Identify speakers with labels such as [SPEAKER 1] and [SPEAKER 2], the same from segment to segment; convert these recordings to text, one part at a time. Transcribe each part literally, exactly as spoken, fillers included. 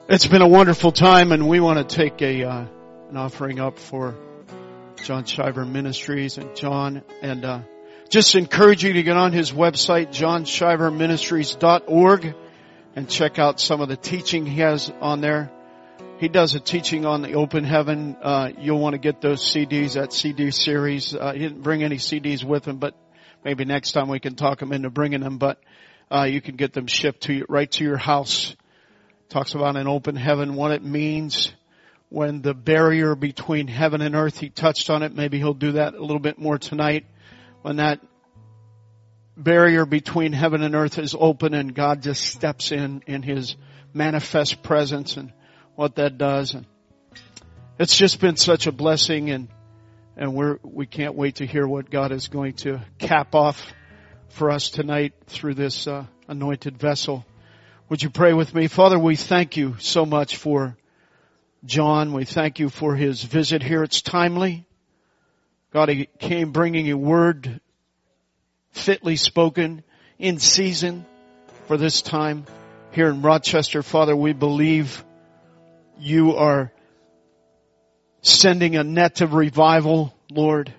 [SPEAKER 1] It's been a wonderful time, and we want to take a uh, an offering up for John Shiver Ministries and John, and uh, just encourage you to get on his website, john shiver ministries dot org, and check out some of the teaching he has on there. He does a teaching on the open heaven. Uh, you'll want to get those C Ds, that C D series. Uh, he didn't bring any C Ds with him, but maybe next time we can talk him into bringing them. But uh, you can get them shipped to you, right to your house. Talks about an open heaven, what it means when the barrier between heaven and earth, he touched on it. Maybe he'll do that a little bit more tonight. When that barrier between heaven and earth is open and God just steps in in his manifest presence and what that does. And it's just been such a blessing, and and we're we can't wait to hear what God is going to cap off for us tonight through this uh, anointed vessel. Would you pray with me? Father, we thank you so much for John. We thank you for his visit here. It's timely. God, he came bringing a word fitly spoken in season for this time here in Rochester. Father, we believe you are sending a net of revival, Lord.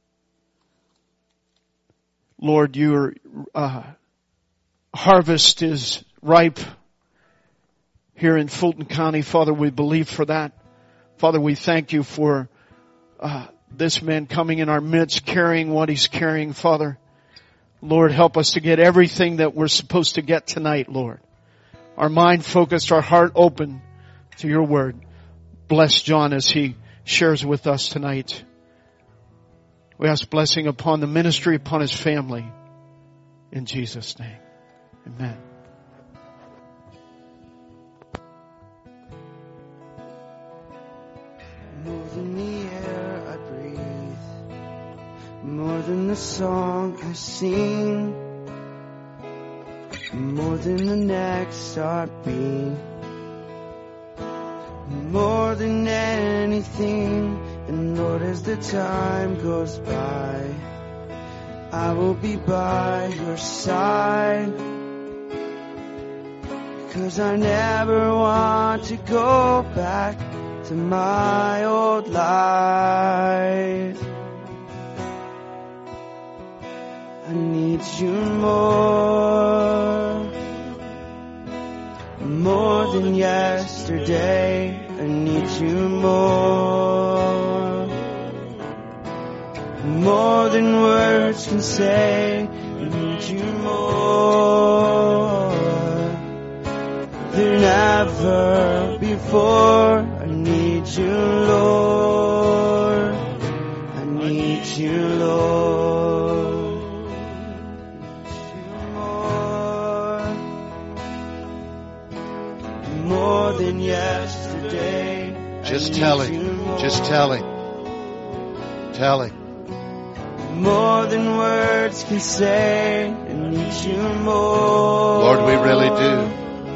[SPEAKER 1] Lord, your uh, harvest is ripe here in Fulton County. Father, we believe for that. Father, we thank you for uh, this man coming in our midst, carrying what he's carrying, Father. Lord, help us to get everything that we're supposed to get tonight, Lord. Our mind focused, our heart open to your word. Bless John as he shares with us tonight. We ask blessing upon the ministry, upon his family. In Jesus' name, amen.
[SPEAKER 2] More than the air I breathe, more than the song I sing, more than the next heartbeat, more than anything. And Lord, as the time goes by, I will be by your side, 'cause I never want to go back to my old life. I need you more, more than yesterday. I need you more, more than words can say. I need you more than ever before. I need you, Lord. I need you, Lord. More, more than yesterday.
[SPEAKER 3] Just tell him. Just tell him. Tell him.
[SPEAKER 2] More than words can say. I need you more.
[SPEAKER 3] Lord, we really do.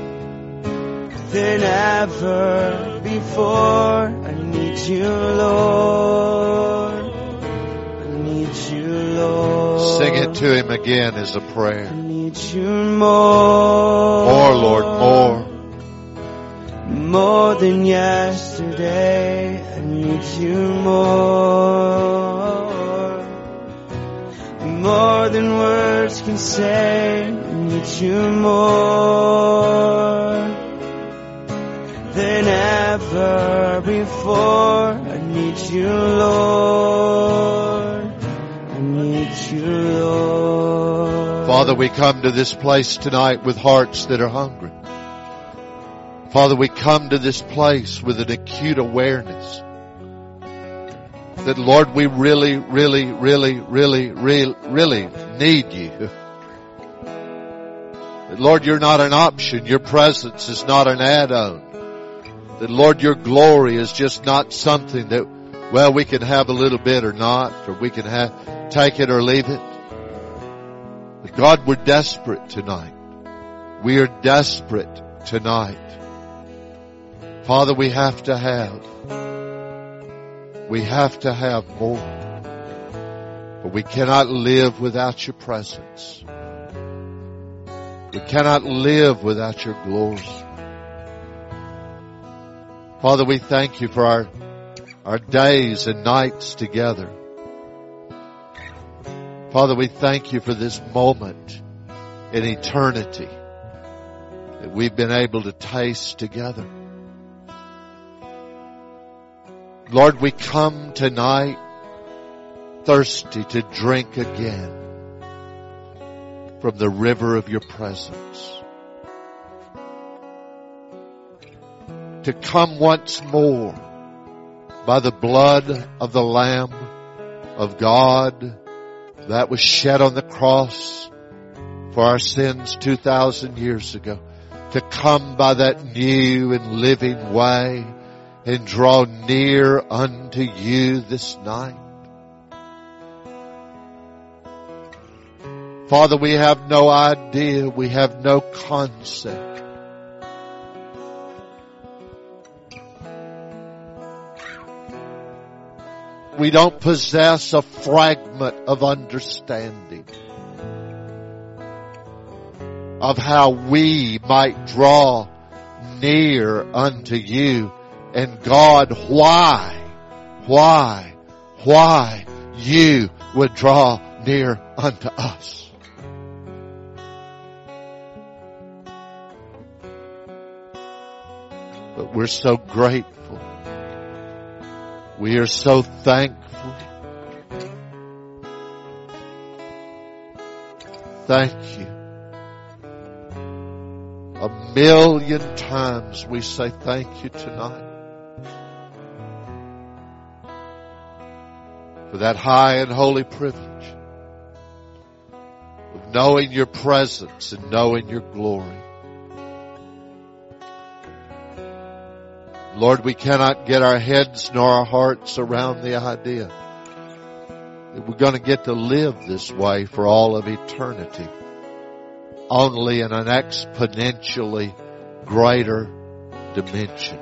[SPEAKER 2] Than ever before. I need you, Lord. I need you, Lord.
[SPEAKER 3] Sing it to him again as a prayer.
[SPEAKER 2] I need you more.
[SPEAKER 3] More, Lord, more.
[SPEAKER 2] More than yesterday. I need you more. More than words can say. I need you more than ever before. I need you, Lord. I need you, Lord.
[SPEAKER 3] Father, we come to this place tonight with hearts that are hungry. Father, we come to this place with an acute awareness that, Lord, we really, really, really, really, really, really need you. That, Lord, you're not an option. Your presence is not an add-on. That, Lord, your glory is just not something that, well, we can have a little bit or not, or we can have, take it or leave it. But God, we're desperate tonight. We are desperate tonight. Father, we have to have, we have to have more. But we cannot live without your presence. We cannot live without your glory. Father, we thank you for our, our days and nights together. Father, we thank you for this moment in eternity that we've been able to taste together. Lord, we come tonight thirsty to drink again from the river of your presence. To come once more by the blood of the Lamb of God that was shed on the cross for our sins two thousand years ago. To come by that new and living way and draw near unto you this night. Father, we have no idea, we have no concept we don't possess a fragment of understanding of how we might draw near unto you. And God, why, why, why you would draw near unto us. But we're so grateful. We are so thankful. Thank you. A million times we say thank you tonight for that high and holy privilege of knowing your presence and knowing your glory. Lord, we cannot get our heads nor our hearts around the idea that we're going to get to live this way for all of eternity, only in an exponentially greater dimension.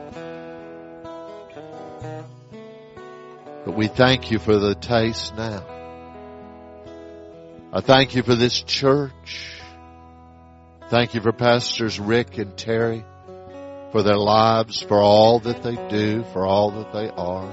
[SPEAKER 3] But we thank you for the taste now. I thank you for this church. Thank you for Pastors Rick and Terry, for their lives, for all that they do, for all that they are.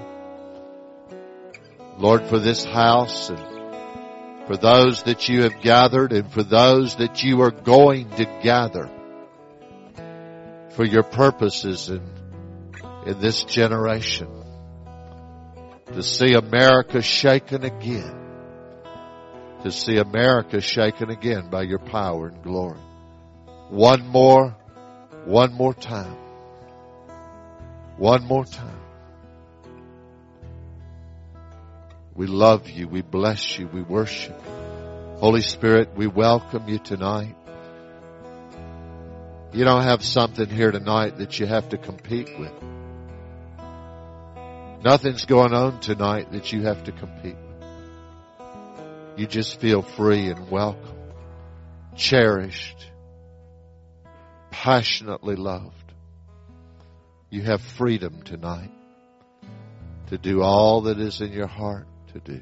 [SPEAKER 3] Lord, for this house and for those that you have gathered and for those that you are going to gather for your purposes in, in this generation. To see America shaken again. To see America shaken again by your power and glory. One more, one more time. One more time. We love you. We bless you. We worship you. Holy Spirit, we welcome you tonight. You don't have something here tonight that you have to compete with. Nothing's going on tonight that you have to compete with. You just feel free and welcome, cherished, passionately loved. You have freedom tonight to do all that is in your heart to do.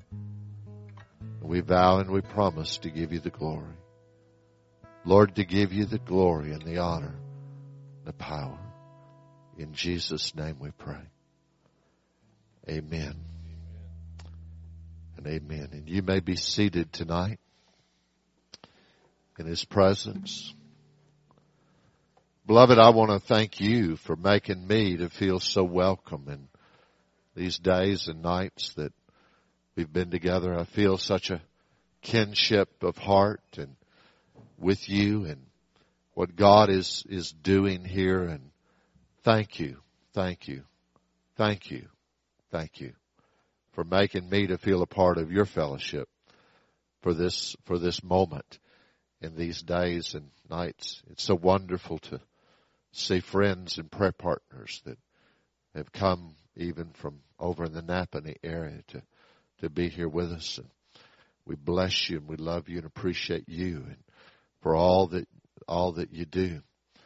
[SPEAKER 3] We vow and we promise to give you the glory. Lord, to give you the glory and the honor, the power. In Jesus' name we pray. Amen. And amen. And you may be seated tonight in His presence. Beloved, I want to thank you for making me to feel so welcome in these days and nights that we've been together. I feel such a kinship of heart and with you and what God is, is doing here. And thank you, thank you, thank you, thank you for making me to feel a part of your fellowship for this, for this moment in these days and nights. It's so wonderful to see friends and prayer partners that have come even from over in the Napanee area to, to be here with us. And we bless you and we love you and appreciate you and for all that, all that you do.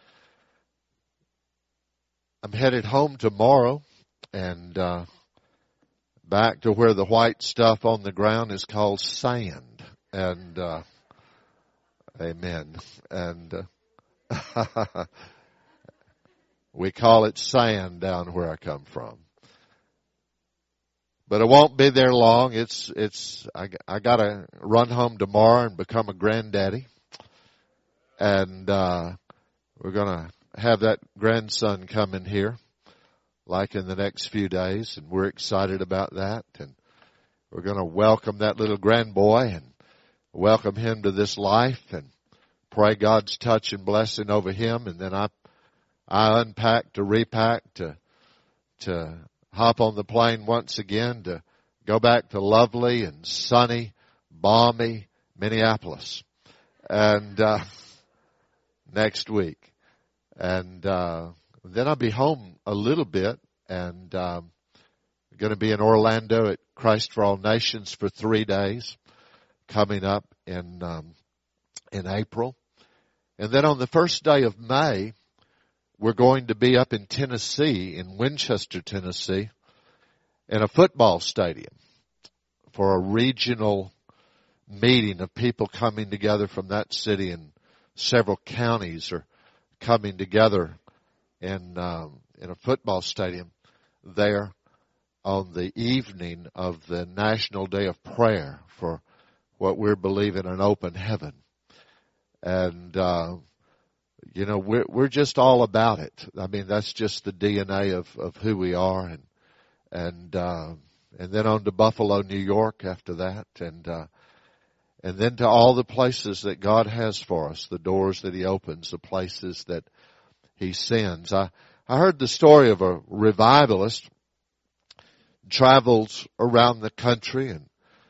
[SPEAKER 3] I'm headed home tomorrow and, uh, back to where the white stuff on the ground is called sand. And, uh, amen. And, uh, We call it sand down where I come from. But I won't be there long. It's, it's, I, I gotta run home tomorrow and become a granddaddy. And, uh, we're gonna have that grandson coming here, like in the next few days, and we're excited about that. And we're gonna welcome that little grandboy and welcome him to this life and pray God's touch and blessing over him. And then I, I unpack to repack to, to, hop on the plane once again to go back to lovely and sunny, balmy Minneapolis. And, uh, next week. And, uh, then I'll be home a little bit and, um, going to be in Orlando at Christ for All Nations for three days coming up in, um, in April. And then on the first day of May, we're going to be up in Tennessee, in Winchester, Tennessee, in a football stadium for a regional meeting of people coming together from that city, and several counties are coming together in um, in a football stadium there on the evening of the National Day of Prayer for what we're believing an open heaven. And uh You know, we're, we're just all about it. I mean, that's just the D N A of, of who we are. And, and, uh, and then on to Buffalo, New York after that. And, uh, and then to all the places that God has for us, the doors that He opens, the places that He sends. I, I heard the story of a revivalist travels around the country and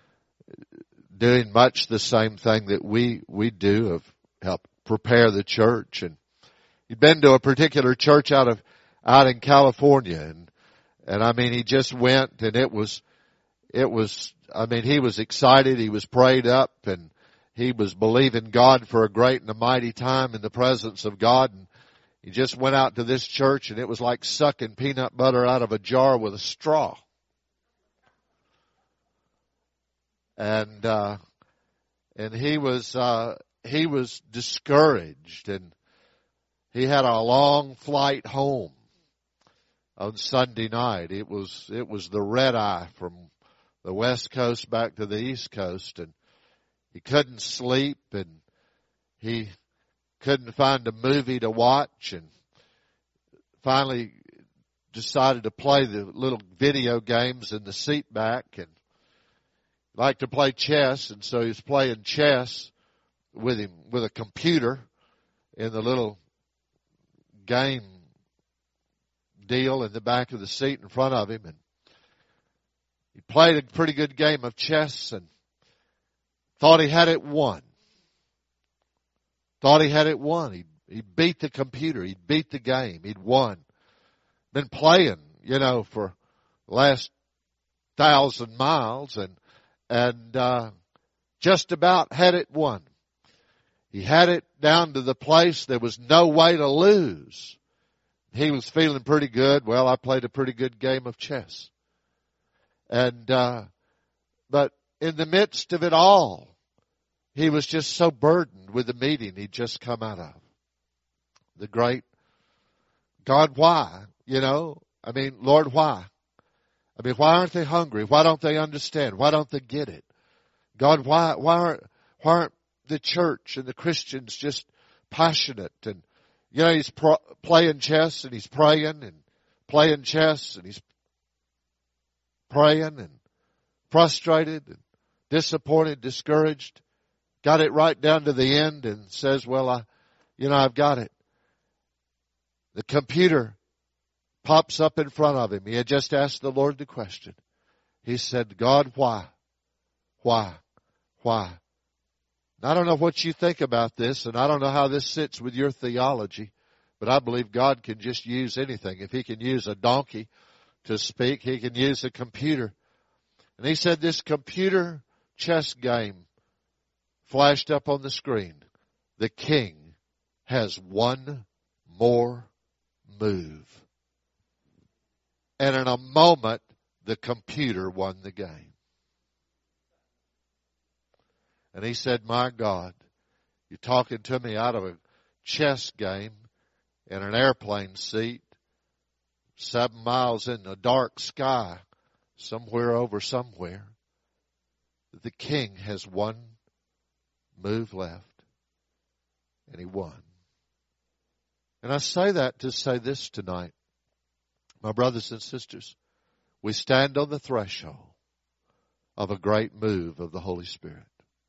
[SPEAKER 3] doing much the same thing that we, we do of help prepare the church. And he'd been to a particular church out of, out in California. And, and I mean, he just went and it was, it was, I mean, he was excited. He was prayed up and he was believing God for a great and a mighty time in the presence of God. And he just went out to this church and it was like sucking peanut butter out of a jar with a straw. And, uh, and he was, uh, he was discouraged and he had a long flight home on Sunday night. It was, it was the red eye from the West Coast back to the East Coast, and he couldn't sleep and he couldn't find a movie to watch, and finally decided to play the little video games in the seat back and liked to play chess. And so he was playing chess with him, with a computer in the little game deal in the back of the seat in front of him. And he played a pretty good game of chess and thought he had it won. Thought he had it won. He, he beat the computer. He beat the game. He'd won. Been playing, you know, for the last thousand miles and, and, uh, just about had it won. He had it down to the place there was no way to lose. He was feeling pretty good. Well, I played a pretty good game of chess. And, uh, but in the midst of it all, he was just so burdened with the meeting he'd just come out of. The great God, why? You know, I mean, Lord, why? I mean, why aren't they hungry? Why don't they understand? Why don't they get it? God, why, why aren't, why aren't the church and the Christians just passionate? And, you know, he's pro- playing chess and he's praying and playing chess and he's praying and frustrated and disappointed, discouraged. Got it right down to the end and says, well, I, you know, I've got it. The computer pops up in front of him. He had just asked the Lord the question. He said, God, why? Why? Why? And I don't know what you think about this, and I don't know how this sits with your theology, but I believe God can just use anything. If He can use a donkey to speak, He can use a computer. And He said this computer chess game flashed up on the screen. The king has one more move. And in a moment, the computer won the game. And he said, my God, you're talking to me out of a chess game in an airplane seat seven miles in a dark sky, somewhere over somewhere, the king has one move left, and he won. And I say that to say this tonight. My brothers and sisters, we stand on the threshold of a great move of the Holy Spirit.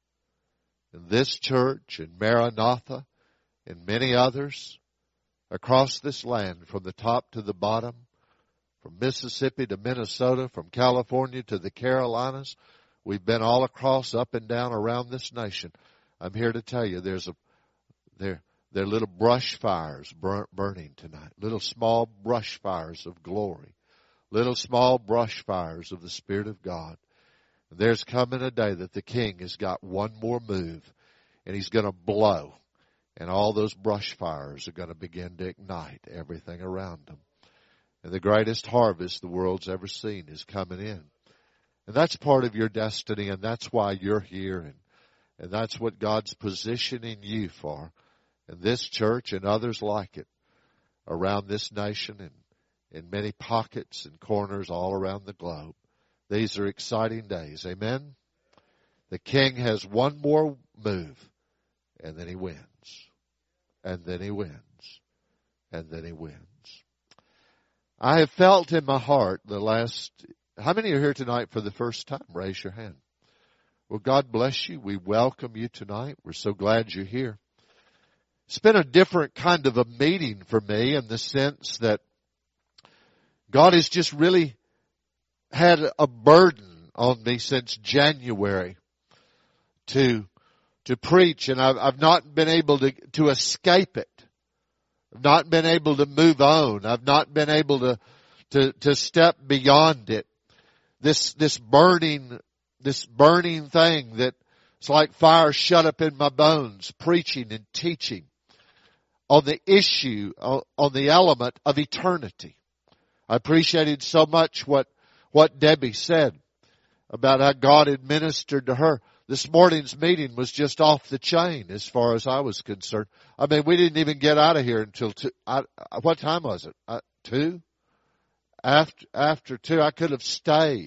[SPEAKER 3] In this church, in Maranatha, and many others across this land, from the top to the bottom, from Mississippi to Minnesota, from California to the Carolinas, we've been all across, up and down around this nation. I'm here to tell you, there's a there there are little brush fires burn, burning tonight, little small brush fires of glory, little small brush fires of the Spirit of God. There's coming a day that the King has got one more move, and he's going to blow, and all those brush fires are going to begin to ignite everything around them. And the greatest harvest the world's ever seen is coming in. And that's part of your destiny, and that's why you're here, and, and that's what God's positioning you for in this church and others like it around this nation and in many pockets and corners all around the globe. These are exciting days. Amen? The King has one more move, and then he wins. And then he wins. And then he wins. I have felt in my heart the last... How many are here tonight for the first time? Raise your hand. Well, God bless you. We welcome you tonight. We're so glad you're here. It's been a different kind of a meeting for me in the sense that God has just really had a burden on me since January to to preach, and I've, I've not been able to, to escape it. I've not been able to move on. I've not been able to, to, to step beyond it. This, this burning, this burning thing that it's like fire shut up in my bones, preaching and teaching on the issue, on the element of eternity. I appreciated so much what, what Debbie said about how God had ministered to her. This morning's meeting was just off the chain as far as I was concerned. I mean, we didn't even get out of here until two. I, what time was it? Uh, two? After, after two, I could have stayed.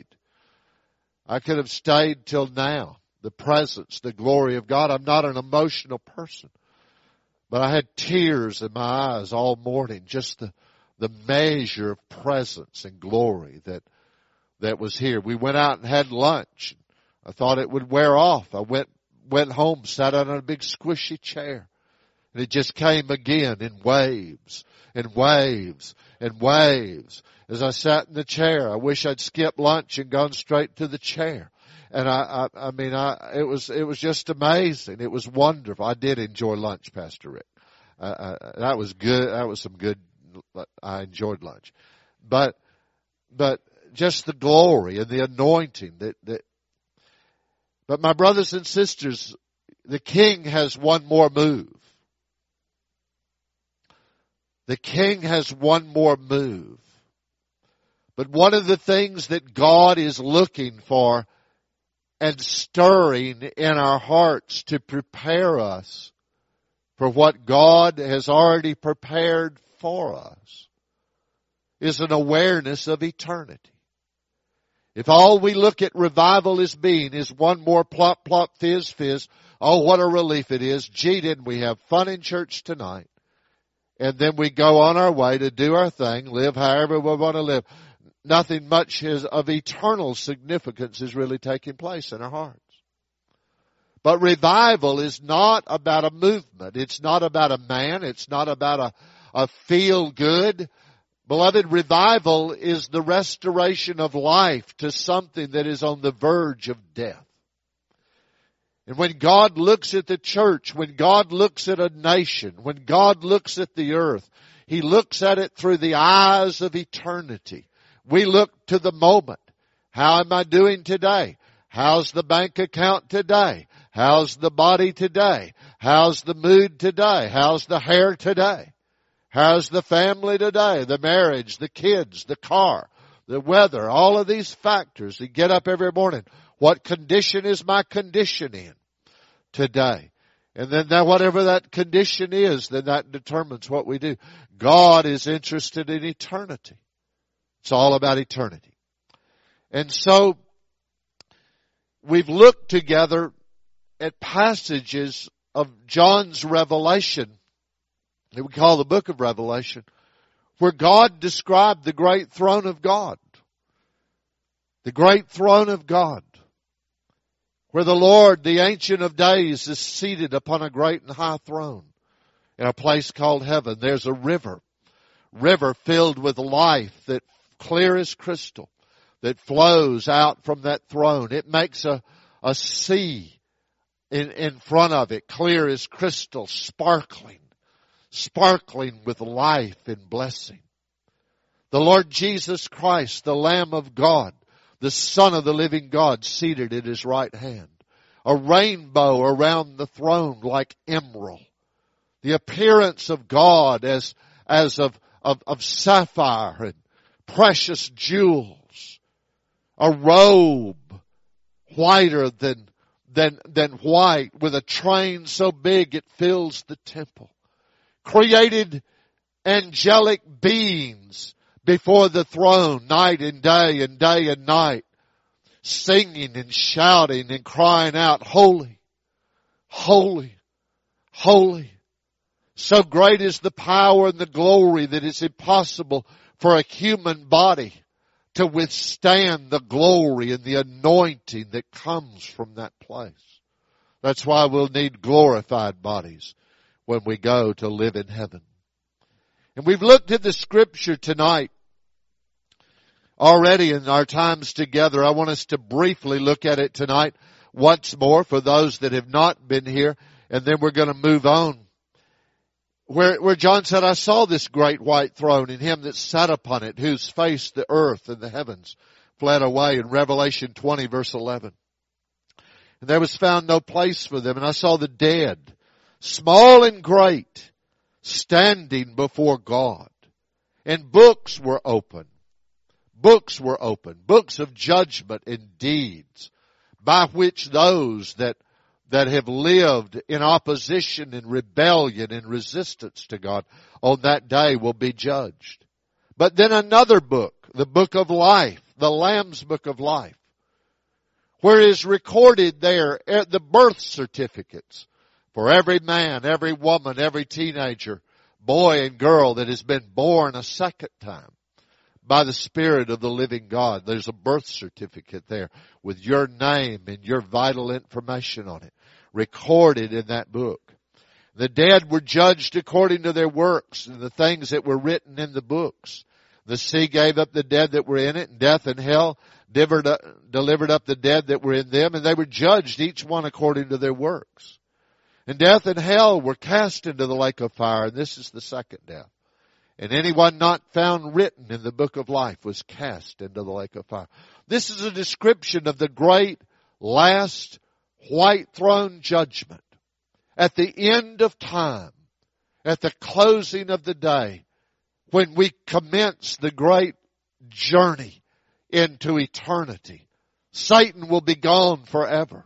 [SPEAKER 3] I could have stayed till now. The presence, the glory of God. I'm not an emotional person, but I had tears in my eyes all morning. Just the, the measure of presence and glory that, that was here. We went out and had lunch. I thought it would wear off. I went, went home, sat on a big squishy chair. And it just came again in waves and waves and waves. As I sat in the chair, I wish I'd skipped lunch and gone straight to the chair. And I, I, I mean, I, it was, it was just amazing. It was wonderful. I did enjoy lunch, Pastor Rick. Uh, I, that was good. That was some good, I enjoyed lunch. But, but just the glory and the anointing that, that, but my brothers and sisters, the King has one more move. The King has one more move. But one of the things that God is looking for and stirring in our hearts to prepare us for what God has already prepared for us is an awareness of eternity. If all we look at revival as being is one more plop, plop, fizz, fizz, oh, what a relief it is. Gee, didn't we have fun in church tonight? And then we go on our way to do our thing, live however we want to live. Nothing much is of eternal significance is really taking place in our hearts. But revival is not about a movement. It's not about a man. It's not about a, a feel good. Beloved, revival is the restoration of life to something that is on the verge of death. And when God looks at the church, when God looks at a nation, when God looks at the earth, He looks at it through the eyes of eternity. We look to the moment. How am I doing today? How's the bank account today? How's the body today? How's the mood today? How's the hair today? How's the family today? The marriage, the kids, the car, the weather, all of these factors. You get up every morning. What condition is my condition in today? And then that, whatever that condition is, then that determines what we do. God is interested in eternity. It's all about eternity. And so, we've looked together at passages of John's Revelation, that we call the book of Revelation, where God described the great throne of God. The great throne of God. Where the Lord, the Ancient of Days, is seated upon a great and high throne in a place called heaven. There's a river. River filled with life that clear as crystal, that flows out from that throne. It makes a, a sea in, in front of it, clear as crystal, sparkling, sparkling with life and blessing. The Lord Jesus Christ, the Lamb of God, the Son of the living God, seated at His right hand. A rainbow around the throne like emerald. The appearance of God as, as of, of, of sapphire and precious jewels. A robe whiter than, than, than white, with a train so big it fills the temple. Created angelic beings before the throne, night and day and day and night, singing and shouting and crying out, holy, holy, holy. So great is the power and the glory that it's impossible for a human body to withstand the glory and the anointing that comes from that place. That's why we'll need glorified bodies when we go to live in heaven. And we've looked at the scripture tonight already in our times together. I want us to briefly look at it tonight once more for those that have not been here, and then we're going to move on. Where, where John said, I saw this great white throne and Him that sat upon it, whose face the earth and the heavens fled away, in Revelation twenty verse eleven. And there was found no place for them, and I saw the dead, small and great, standing before God. And books were opened. Books were opened. Books of judgment and deeds, by which those that, that have lived in opposition and rebellion and resistance to God on that day will be judged. But then another book, the book of life, the Lamb's book of life, where is recorded there the birth certificates for every man, every woman, every teenager, boy and girl that has been born a second time by the Spirit of the living God. There's a birth certificate there with your name and your vital information on it, recorded in that book. The dead were judged according to their works and the things that were written in the books. The sea gave up the dead that were in it, and death and hell delivered up the dead that were in them, and they were judged each one according to their works. And death and hell were cast into the lake of fire, and this is the second death. And anyone not found written in the book of life was cast into the lake of fire. This is a description of the great last white throne judgment. At the end of time, at the closing of the day, when we commence the great journey into eternity, Satan will be gone forever.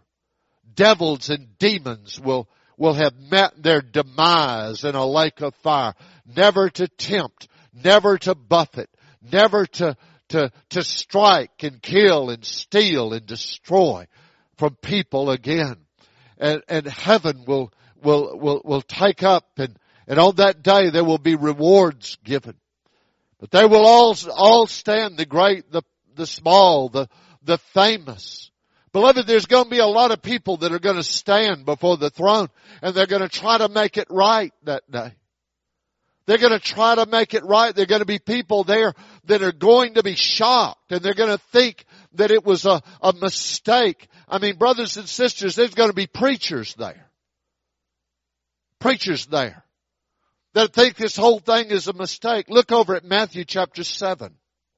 [SPEAKER 3] Devils and demons will will have met their demise in a lake of fire, never to tempt, never to buffet, never to, to, to strike and kill and steal and destroy from people again. And, and heaven will, will, will, will take up, and, and on that day there will be rewards given. But they will all, all stand, the great, the, the small, the, the famous. Beloved, there's going to be a lot of people that are going to stand before the throne, and they're going to try to make it right that day. They're going to try to make it right. There are going to be people there that are going to be shocked, and they're going to think that it was a, a mistake. I mean, brothers and sisters, there's going to be preachers there. Preachers there that think this whole thing is a mistake. Look over at Matthew chapter seven.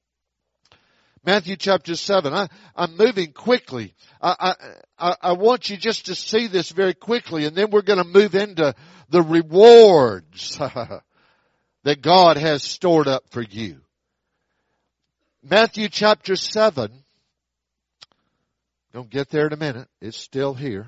[SPEAKER 3] Matthew chapter seven. I, I'm moving quickly. I, I, I want you just to see this very quickly, and then we're going to move into the rewards that God has stored up for you. Matthew chapter seven. Don't get there in a minute. It's still here.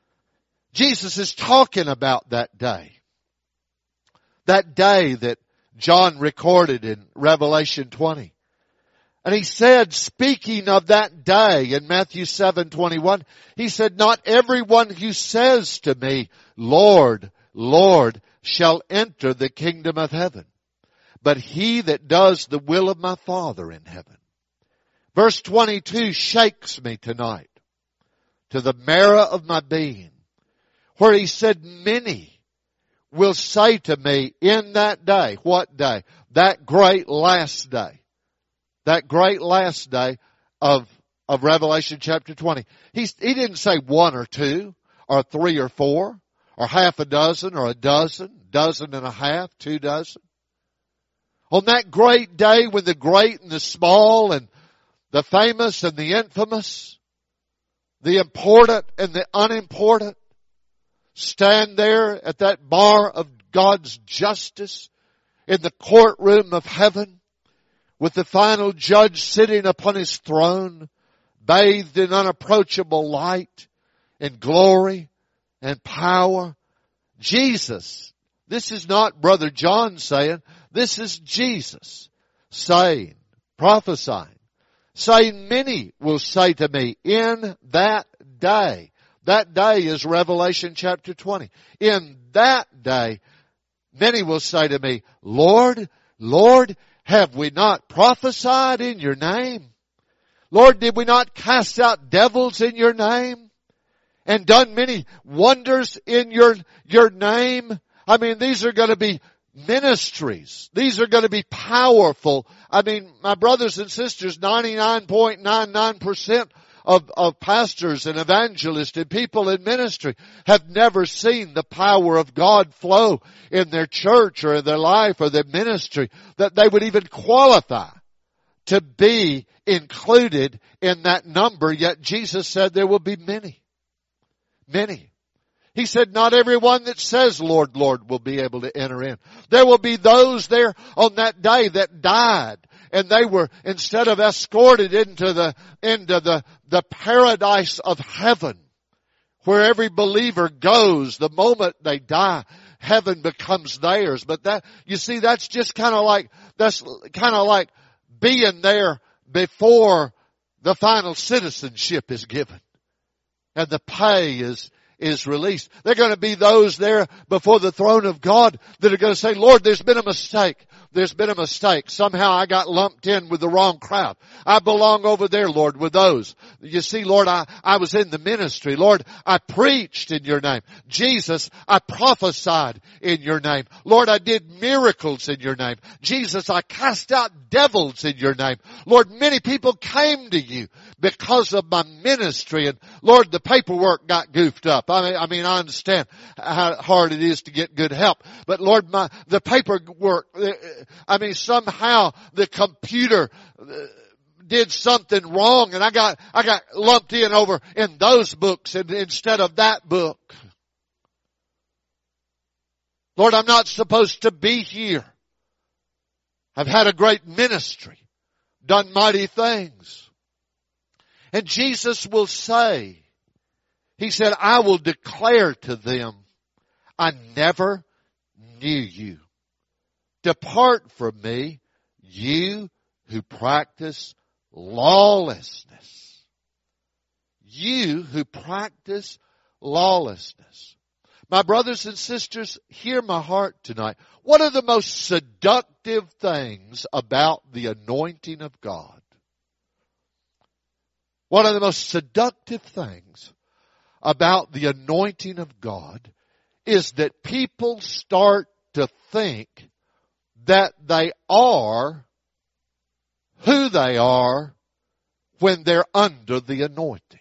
[SPEAKER 3] Jesus is talking about that day. That day that, John recorded in Revelation twenty. And he said, speaking of that day in Matthew seven twenty-one, he said, not everyone who says to me, Lord, Lord, shall enter the kingdom of heaven, but he that does the will of my Father in heaven. Verse twenty-two shakes me tonight to the marrow of my being, where he said, many will say to me in that day. What day? That great last day. That great last day of, of Revelation chapter twenty. He, he didn't say one or two, or three or four, or half a dozen, or a dozen, dozen and a half, two dozen. On that great day when the great and the small and the famous and the infamous, the important and the unimportant, stand there at that bar of God's justice in the courtroom of heaven with the final judge sitting upon his throne, bathed in unapproachable light and glory and power. Jesus, this is not Brother John saying, this is Jesus saying, prophesying, saying, many will say to me in that day. That day is Revelation chapter twenty. In that day, many will say to me, Lord, Lord, have we not prophesied in your name? Lord, did we not cast out devils in your name? And done many wonders in your, your name? I mean, these are going to be ministries. These are going to be powerful. I mean, my brothers and sisters, ninety-nine point nine nine percent Of, of pastors and evangelists and people in ministry have never seen the power of God flow in their church or in their life or their ministry, that they would even qualify to be included in that number. Yet Jesus said there will be many. Many. He said not everyone that says, Lord, Lord, will be able to enter in. There will be those there on that day that died. And they were, instead of escorted into the, into the, the paradise of heaven, where every believer goes the moment they die, heaven becomes theirs. But that, you see, that's just kind of like, that's kind of like being there before the final citizenship is given. And the pay is, is released. They're going to be those there before the throne of God that are going to say, Lord, there's been a mistake. There's been a mistake. Somehow I got lumped in with the wrong crowd. I belong over there, Lord, with those. You see, Lord, I, I was in the ministry. Lord, I preached in your name. Jesus, I prophesied in your name. Lord, I did miracles in your name. Jesus, I cast out devils in your name. Lord, many people came to you because of my ministry. And Lord, the paperwork got goofed up. I mean, I mean, I understand how hard it is to get good help. But Lord, my, the paperwork, I mean, somehow the computer did something wrong and I got, I got lumped in over in those books instead of that book. Lord, I'm not supposed to be here. I've had a great ministry, done mighty things. And Jesus will say, He said, I will declare to them, I never knew you. Depart from me, you who practice lawlessness. You who practice lawlessness. My brothers and sisters, hear my heart tonight. What are the most seductive things about the anointing of God? What are the most seductive things about the anointing of God is that people start to think that they are who they are when they're under the anointing.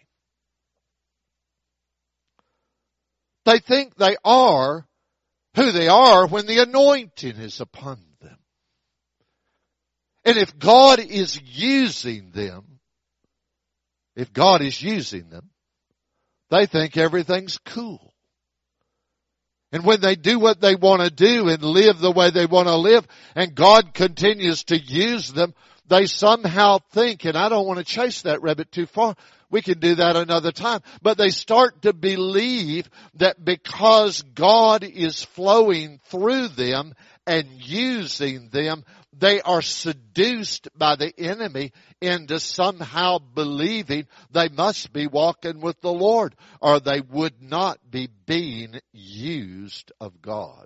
[SPEAKER 3] They think they are who they are when the anointing is upon them. And if God is using them, if God is using them, they think everything's cool. And when they do what they want to do and live the way they want to live, and God continues to use them, they somehow think, and I don't want to chase that rabbit too far, we can do that another time, but they start to believe that because God is flowing through them and using them, they are seduced by the enemy into somehow believing they must be walking with the Lord, or they would not be being used of God.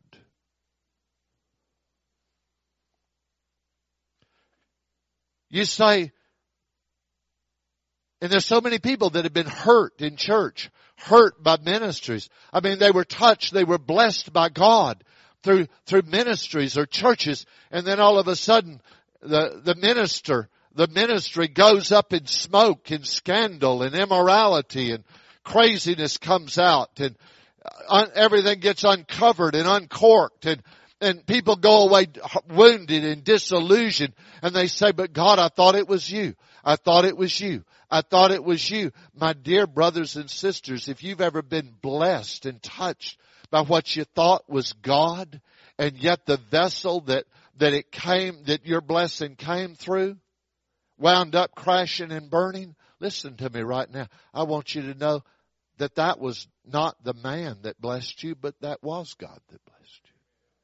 [SPEAKER 3] You say, and there's so many people that have been hurt in church, hurt by ministries. I mean, they were touched, they were blessed by God through, through ministries or churches, and then all of a sudden, the, the minister, the ministry goes up in smoke and scandal and immorality, and craziness comes out, and un, everything gets uncovered and uncorked, and And people go away wounded and disillusioned, and they say, but God, I thought it was you. I thought it was you. I thought it was you. My dear brothers and sisters, if you've ever been blessed and touched by what you thought was God, and yet the vessel that, that it came, that your blessing came through, wound up crashing and burning, listen to me right now. I want you to know that that was not the man that blessed you, but that was God that blessed you.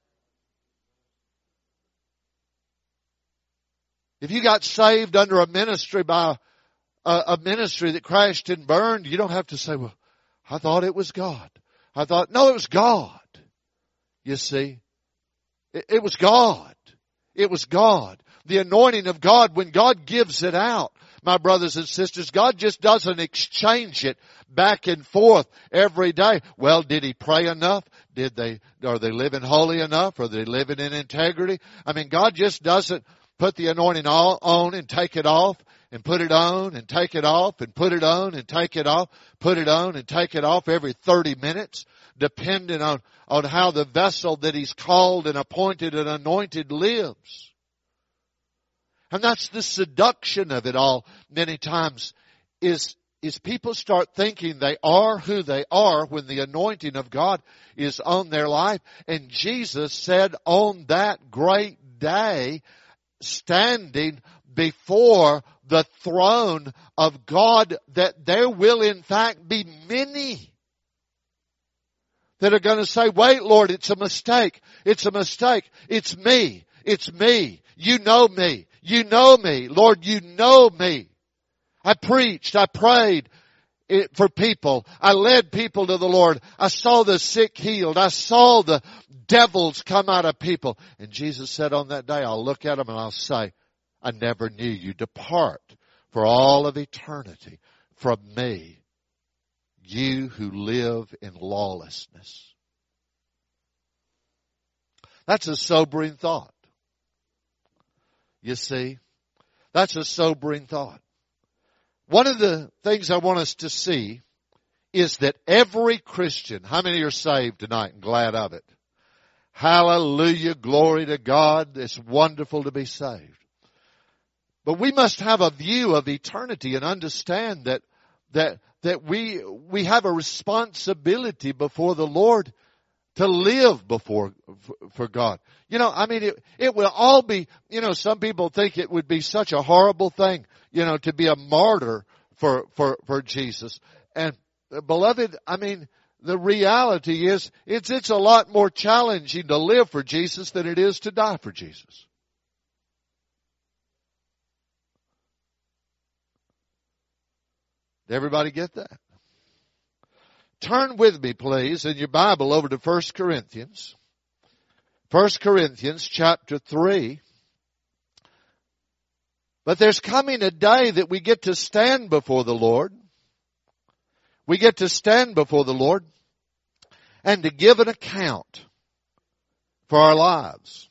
[SPEAKER 3] If you got saved under a ministry by a, a ministry that crashed and burned, you don't have to say, well, I thought it was God. I thought, no, it was God. You see, it, it was God. It was God. The anointing of God, when God gives it out, my brothers and sisters, God just doesn't exchange it back and forth every day. Well, did he pray enough? Did they, are they living holy enough? Are they living in integrity? I mean, God just doesn't put the anointing all on and take it off, and put it on and take it off, and put it on and take it off, put it on and take it off every thirty minutes, depending on, on how the vessel that he's called and appointed and anointed lives. And that's the seduction of it all many times, is, is people start thinking they are who they are when the anointing of God is on their life. And Jesus said on that great day, standing before the throne of God, that there will in fact be many that are going to say, wait, Lord, it's a mistake. It's a mistake. It's me. It's me. You know me. You know me. Lord, you know me. I preached. I prayed for people. I led people to the Lord. I saw the sick healed. I saw the devils come out of people. And Jesus said on that day, I'll look at them and I'll say, I never knew you. Depart for all of eternity from me, you who live in lawlessness. That's a sobering thought. You see, that's a sobering thought. One of the things I want us to see is that every Christian, how many are saved tonight and glad of it? Hallelujah, glory to God. It's wonderful to be saved. But we must have a view of eternity and understand that, that, that we, we have a responsibility before the Lord to live before, for God. You know, I mean, it, it will all be, you know, some people think it would be such a horrible thing, you know, to be a martyr for, for, for Jesus. And beloved, I mean, the reality is, it's, it's a lot more challenging to live for Jesus than it is to die for Jesus. Did everybody get that? Turn with me, please, in your Bible over to First Corinthians. First Corinthians chapter three. But there's coming a day that we get to stand before the Lord. We get to stand before the Lord and to give an account for our lives.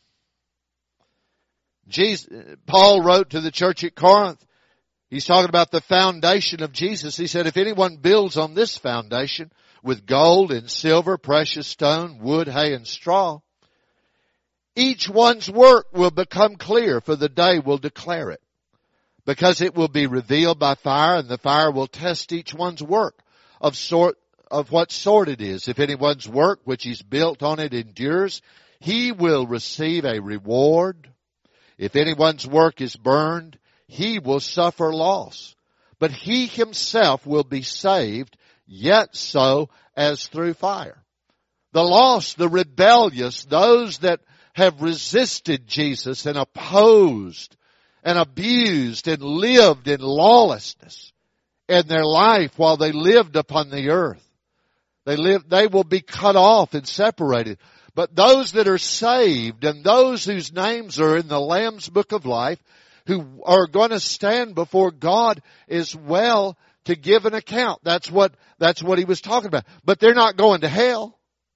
[SPEAKER 3] Jesus, Paul wrote to the church at Corinth. He's talking about the foundation of Jesus. He said, if anyone builds on this foundation with gold and silver, precious stone, wood, hay, and straw, each one's work will become clear, for the day will declare it. Because it will be revealed by fire, and the fire will test each one's work of sort, of what sort it is. If anyone's work which he's built on it endures, he will receive a reward. If anyone's work is burned, he will suffer loss, but he himself will be saved, yet so as through fire. The lost, the rebellious, those that, have resisted Jesus and opposed and abused and lived in lawlessness in their life while they lived upon the earth. They live, they will be cut off and separated. But those that are saved and those whose names are in the Lamb's Book of Life, who are going to stand before God as well to give an account. That's what, that's what he was talking about. But they're not going to hell.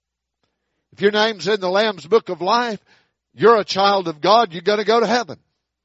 [SPEAKER 3] If your name's in the Lamb's Book of Life, you're a child of God, you're going to go to heaven.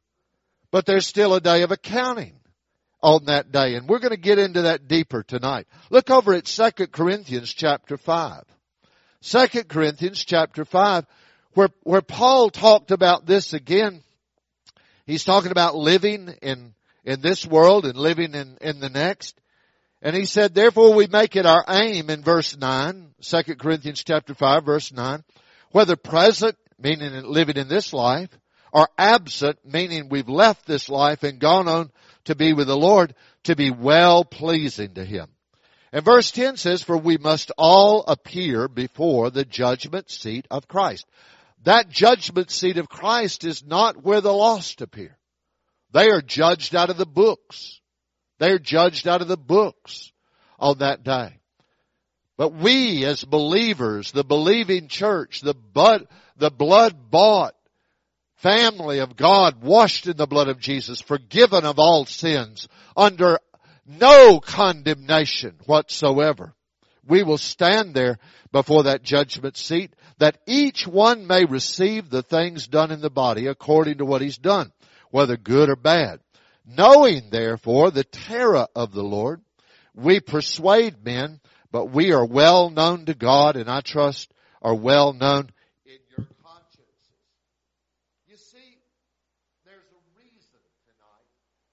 [SPEAKER 3] But there's still a day of accounting on that day. And we're going to get into that deeper tonight. Look over at Second Corinthians chapter five. Second Corinthians chapter five, where, where Paul talked about this again. He's talking about living in, in this world and living in, in the next. And he said, therefore we make it our aim in verse nine, Second Corinthians chapter five, verse nine, whether present, meaning living in this life, or absent, meaning we've left this life and gone on to be with the Lord, to be well pleasing to Him. And verse ten says, for we must all appear before the judgment seat of Christ. That judgment seat of Christ is not where the lost appear. They are judged out of the books. They are judged out of the books on that day. But we as believers, the believing church, the blood, the blood-bought family of God, washed in the blood of Jesus, forgiven of all sins, under no condemnation whatsoever. We will stand there before that judgment seat, that each one may receive the things done in the body according to what he's done, whether good or bad. Knowing therefore the terror of the Lord, we persuade men, but we are well known to God, and I trust are well known in your consciences. You see, there's a reason tonight.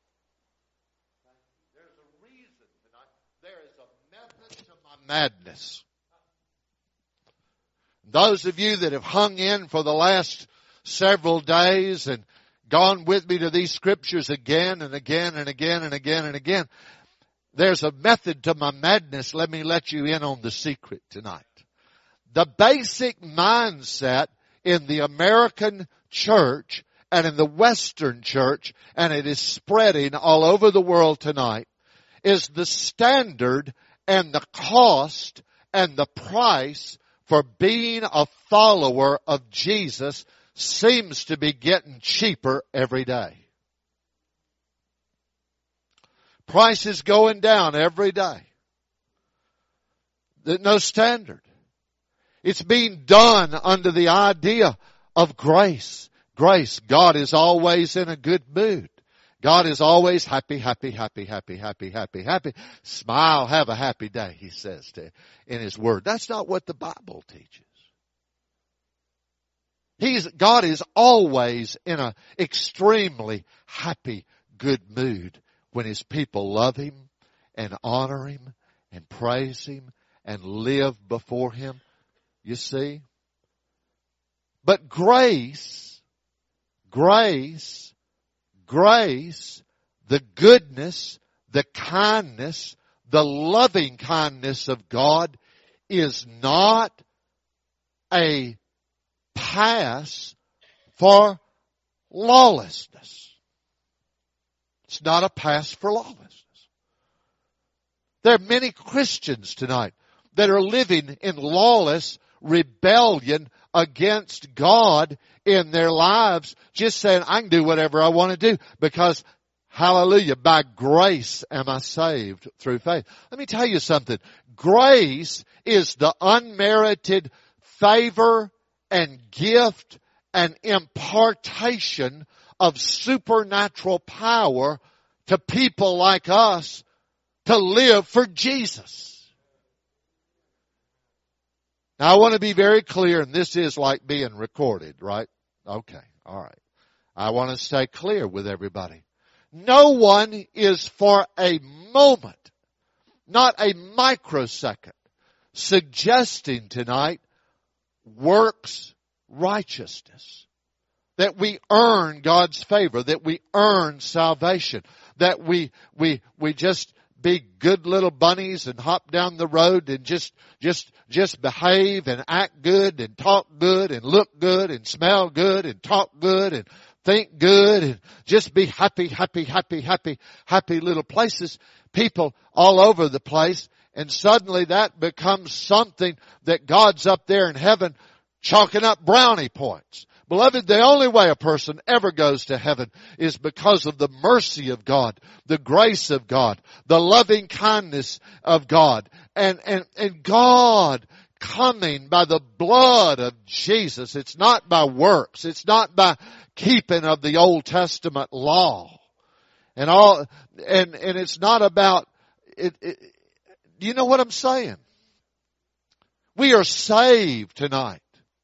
[SPEAKER 3] There's a reason tonight. There is a method to my madness. Those of you that have hung in for the last several days and gone with me to these scriptures again and again and again and again and again, there's a method to my madness. Let me let you in on the secret tonight. The basic mindset in the American church and in the Western church, and it is spreading all over the world tonight, is the standard and the cost and the price for being a follower of Jesus seems to be getting cheaper every day. Price is going down every day. There's no standard. It's being done under the idea of grace. Grace. God is always in a good mood. God is always happy, happy, happy, happy, happy, happy, happy. Smile, have a happy day, He says to, in His Word. That's not what the Bible teaches. He's, God is always in an extremely happy, good mood when His people love Him and honor Him and praise Him and live before Him. You see? But grace, grace, grace, the goodness, the kindness, the loving kindness of God is not a pass for lawlessness. It's not a pass for lawlessness. There are many Christians tonight that are living in lawless rebellion against God in their lives, just saying, I can do whatever I want to do because, hallelujah, by grace am I saved through faith. Let me tell you something. Grace is the unmerited favor and gift and impartation of supernatural power to people like us to live for Jesus. Now, I want to be very clear, and this is like being recorded, right? Okay, all right. I want to stay clear with everybody. No one is for a moment, not a microsecond, suggesting tonight works righteousness. That we earn God's favor, that we earn salvation, that we, we, we just be good little bunnies and hop down the road and just, just, just behave and act good and talk good and look good and smell good and talk good and think good and just be happy, happy, happy, happy, happy little places, people all over the place. And suddenly that becomes something that God's up there in heaven chalking up brownie points. Beloved, the only way a person ever goes to heaven is because of the mercy of God, the grace of God, the loving kindness of God, and, and, and God coming by the blood of Jesus. It's not by works. It's not by keeping of the Old Testament law. And all, and, and it's not about, it, it, you know what I'm saying? We are saved tonight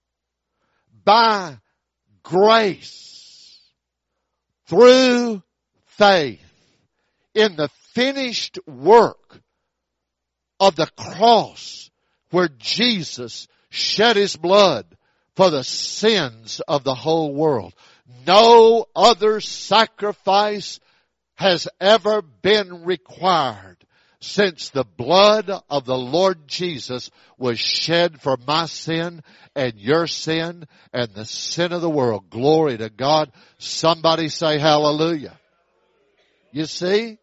[SPEAKER 3] by grace through faith in the finished work of the cross where Jesus shed His blood for the sins of the whole world. No other sacrifice has ever been required since the blood of the Lord Jesus was shed for my sin and your sin and the sin of the world. Glory to God. Somebody say hallelujah. You see?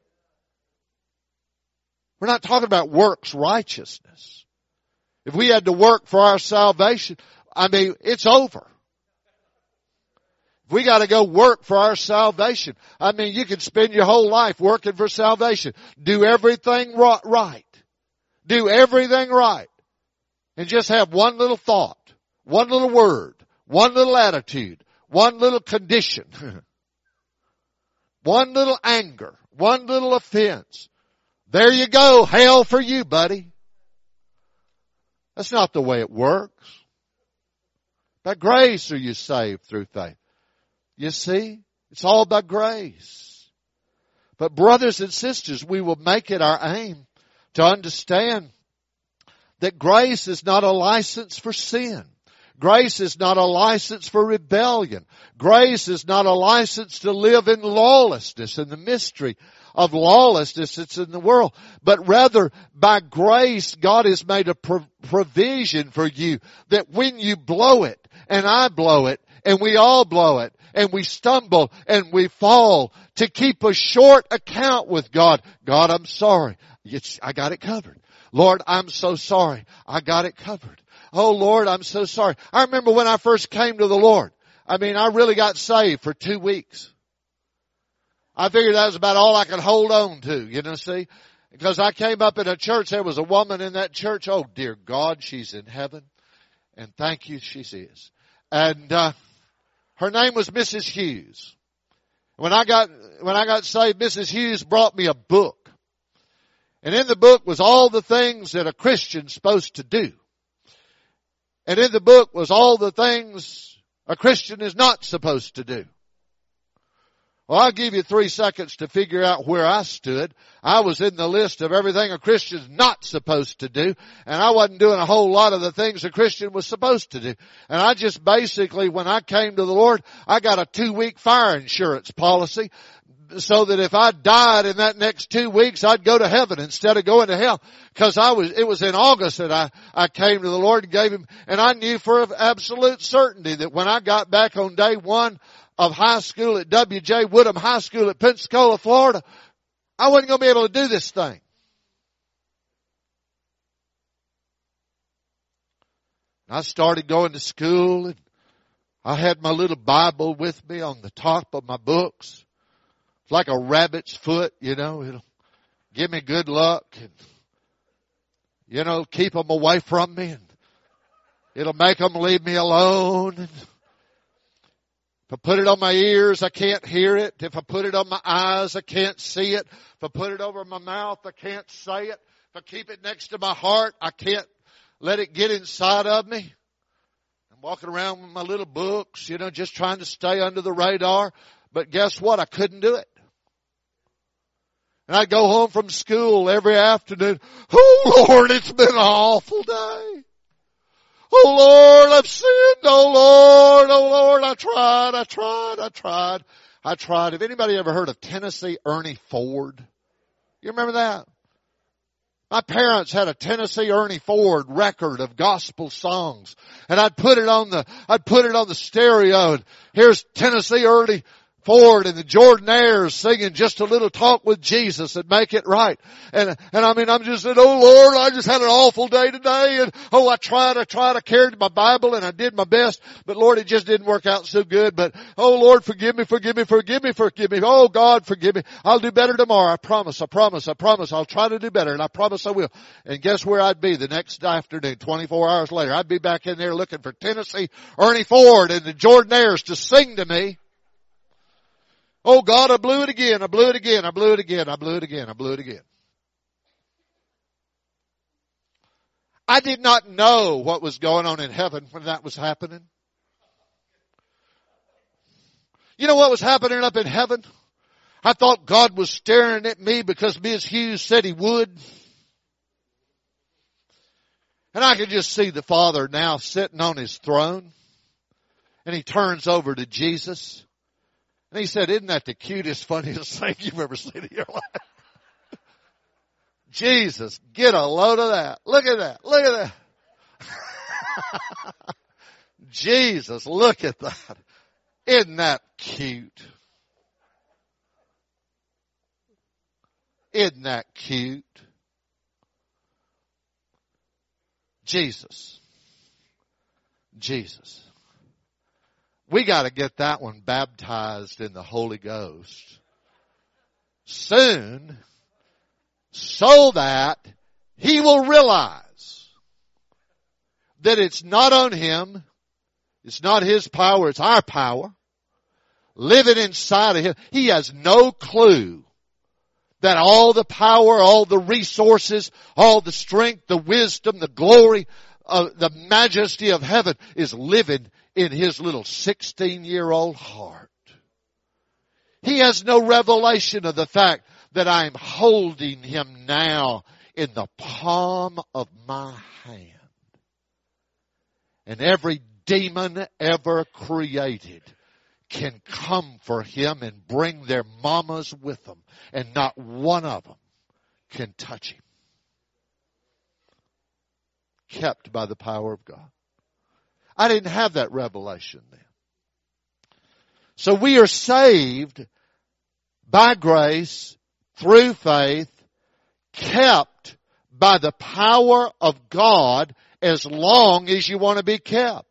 [SPEAKER 3] We're not talking about works righteousness. If we had to work for our salvation, I mean, it's over. We got to go work for our salvation. I mean, you can spend your whole life working for salvation. Do everything right. Do everything right. And just have one little thought, one little word, one little attitude, one little condition, one little anger, one little offense. There you go. Hell for you, buddy. That's not the way it works. By grace are you saved through faith. You see, it's all by grace. But brothers and sisters, we will make it our aim to understand that grace is not a license for sin. Grace is not a license for rebellion. Grace is not a license to live in lawlessness and the mystery of lawlessness that's in the world. But rather, by grace, God has made a pro- provision for you that when you blow it, and I blow it, and we all blow it, and we stumble and we fall, to keep a short account with God. God, I'm sorry. It's, I got it covered. Lord, I'm so sorry. I got it covered. Oh Lord, I'm so sorry. I remember when I first came to the Lord. I mean, I really got saved for two weeks. I figured that was about all I could hold on to, you know, see? Because I came up in a church, there was a woman in that church. Oh dear God, she's in heaven. And thank you, she is. And, uh, her name was Missus Hughes. When I got, when I got saved, Missus Hughes brought me a book. And in the book was all the things that a Christian's supposed to do. And in the book was all the things a Christian is not supposed to do. Well, I'll give you three seconds to figure out where I stood. I was in the list of everything a Christian's not supposed to do, and I wasn't doing a whole lot of the things a Christian was supposed to do. And I just basically, when I came to the Lord, I got a two-week fire insurance policy so that if I died in that next two weeks, I'd go to heaven instead of going to hell. Because I was, it was in August that I, I came to the Lord and gave Him, and I knew for absolute certainty that when I got back on day one of high school at W J Woodham High School at Pensacola, Florida, I wasn't going to be able to do this thing. I started going to school, and I had my little Bible with me on the top of my books. It's like a rabbit's foot, you know. It'll give me good luck and, you know, keep them away from me. And it'll make them leave me alone. And if I put it on my ears, I can't hear it. If I put it on my eyes, I can't see it. If I put it over my mouth, I can't say it. If I keep it next to my heart, I can't let it get inside of me. I'm walking around with my little books, you know, just trying to stay under the radar. But guess what? I couldn't do it. And I'd go home from school every afternoon. Oh Lord, it's been an awful day. Oh Lord, I've sinned. Oh Lord, oh Lord, I tried, I tried, I tried, I tried. Have anybody ever heard of Tennessee Ernie Ford? You remember that? My parents had a Tennessee Ernie Ford record of gospel songs, and I'd put it on the, I'd put it on the stereo, and here's Tennessee Ernie Ford and the Jordanaires singing Just a Little Talk with Jesus and Make It Right. And, and I mean, I'm just saying, oh Lord, I just had an awful day today, and oh, I tried, I tried, I carried my Bible and I did my best, but Lord, it just didn't work out so good. But oh Lord, forgive me, forgive me, forgive me, forgive me. Oh God, forgive me. I'll do better tomorrow. I promise, I promise, I promise. I'll try to do better, and I promise I will. And guess where I'd be the next afternoon, twenty-four hours later? I'd be back in there looking for Tennessee Ernie Ford and the Jordanaires to sing to me. Oh God, I blew it again, I blew it again, I blew it again, I blew it again, I blew it again. I did not know what was going on in heaven when that was happening. You know what was happening up in heaven? I thought God was staring at me because Miz Hughes said He would. And I could just see the Father now sitting on His throne. And He turns over to Jesus. And He said, isn't that the cutest, funniest thing you've ever seen in your life? Jesus, get a load of that. Look at that. Look at that. Jesus, look at that. Isn't that cute? Isn't that cute? Jesus. Jesus. We got to get that one baptized in the Holy Ghost soon, so that he will realize that it's not on him, it's not his power, it's our power living inside of him. He has no clue that all the power, all the resources, all the strength, the wisdom, the glory, uh, the majesty of heaven is living in his little sixteen-year-old heart. He has no revelation of the fact that I am holding him now in the palm of my hand. And every demon ever created can come for him and bring their mamas with them, and not one of them can touch him. Kept by the power of God. I didn't have that revelation then. So we are saved by grace, through faith, kept by the power of God as long as you want to be kept.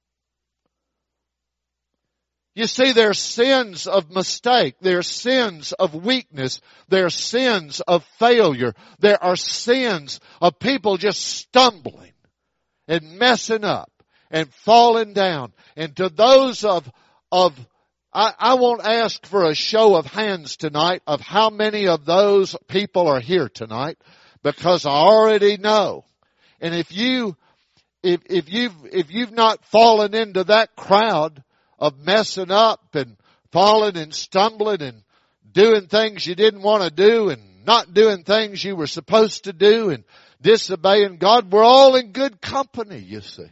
[SPEAKER 3] You see, there are sins of mistake. There are sins of weakness. There are sins of failure. There are sins of people just stumbling and messing up and falling down. And to those of, of, I, I won't ask for a show of hands tonight of how many of those people are here tonight, because I already know. And if you, if, if you've, if you've not fallen into that crowd of messing up and falling and stumbling and doing things you didn't want to do and not doing things you were supposed to do and disobeying God, we're all in good company, you see.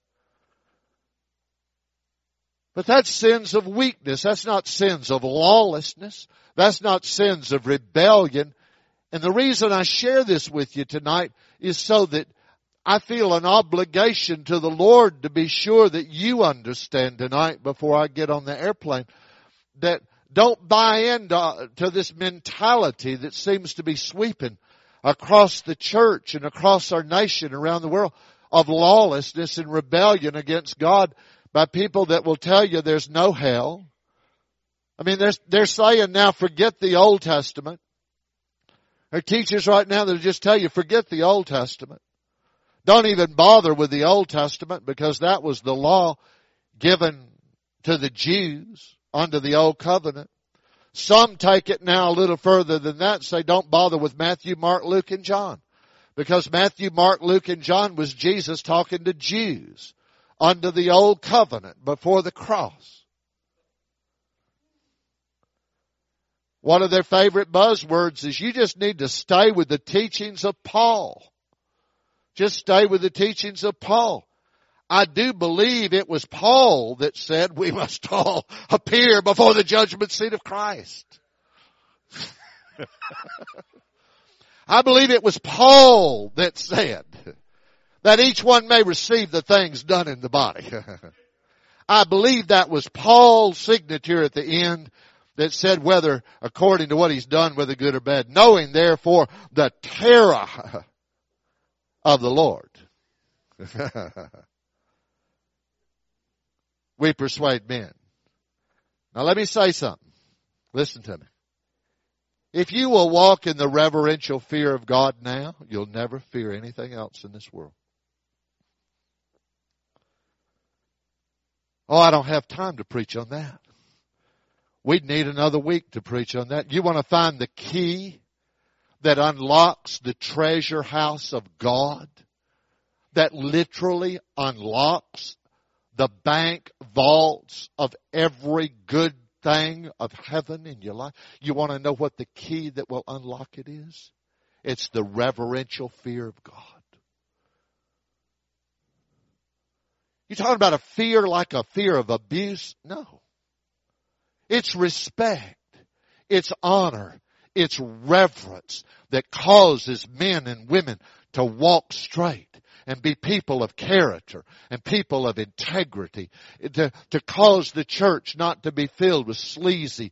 [SPEAKER 3] But that's sins of weakness. That's not sins of lawlessness. That's not sins of rebellion. And the reason I share this with you tonight is so that I feel an obligation to the Lord to be sure that you understand tonight before I get on the airplane, that don't buy into to this mentality that seems to be sweeping across the church and across our nation around the world of lawlessness and rebellion against God by people that will tell you there's no hell. I mean, they're, they're saying now, forget the Old Testament. There are teachers right now that just tell you, forget the Old Testament. Don't even bother with the Old Testament, because that was the law given to the Jews under the Old Covenant. Some take it now a little further than that and say don't bother with Matthew, Mark, Luke, and John. Because Matthew, Mark, Luke, and John was Jesus talking to Jews under the Old Covenant before the cross. One of their favorite buzzwords is you just need to stay with the teachings of Paul. Just stay with the teachings of Paul. I do believe it was Paul that said we must all appear before the judgment seat of Christ. I believe it was Paul that said that each one may receive the things done in the body. I believe that was Paul's signature at the end that said whether, according to what he's done, whether good or bad, knowing therefore the terror of the Lord. We persuade men. Now let me say something. Listen to me. If you will walk in the reverential fear of God now, you'll never fear anything else in this world. Oh, I don't have time to preach on that. We'd need another week to preach on that. You want to find the key that unlocks the treasure house of God? That literally unlocks the bank vaults of every good thing of heaven in your life? You want to know what the key that will unlock it is? It's the reverential fear of God. You talking about a fear like a fear of abuse? No. It's respect. It's honor. It's reverence that causes men and women to walk straight and be people of character and people of integrity, to, to cause the church not to be filled with sleazy,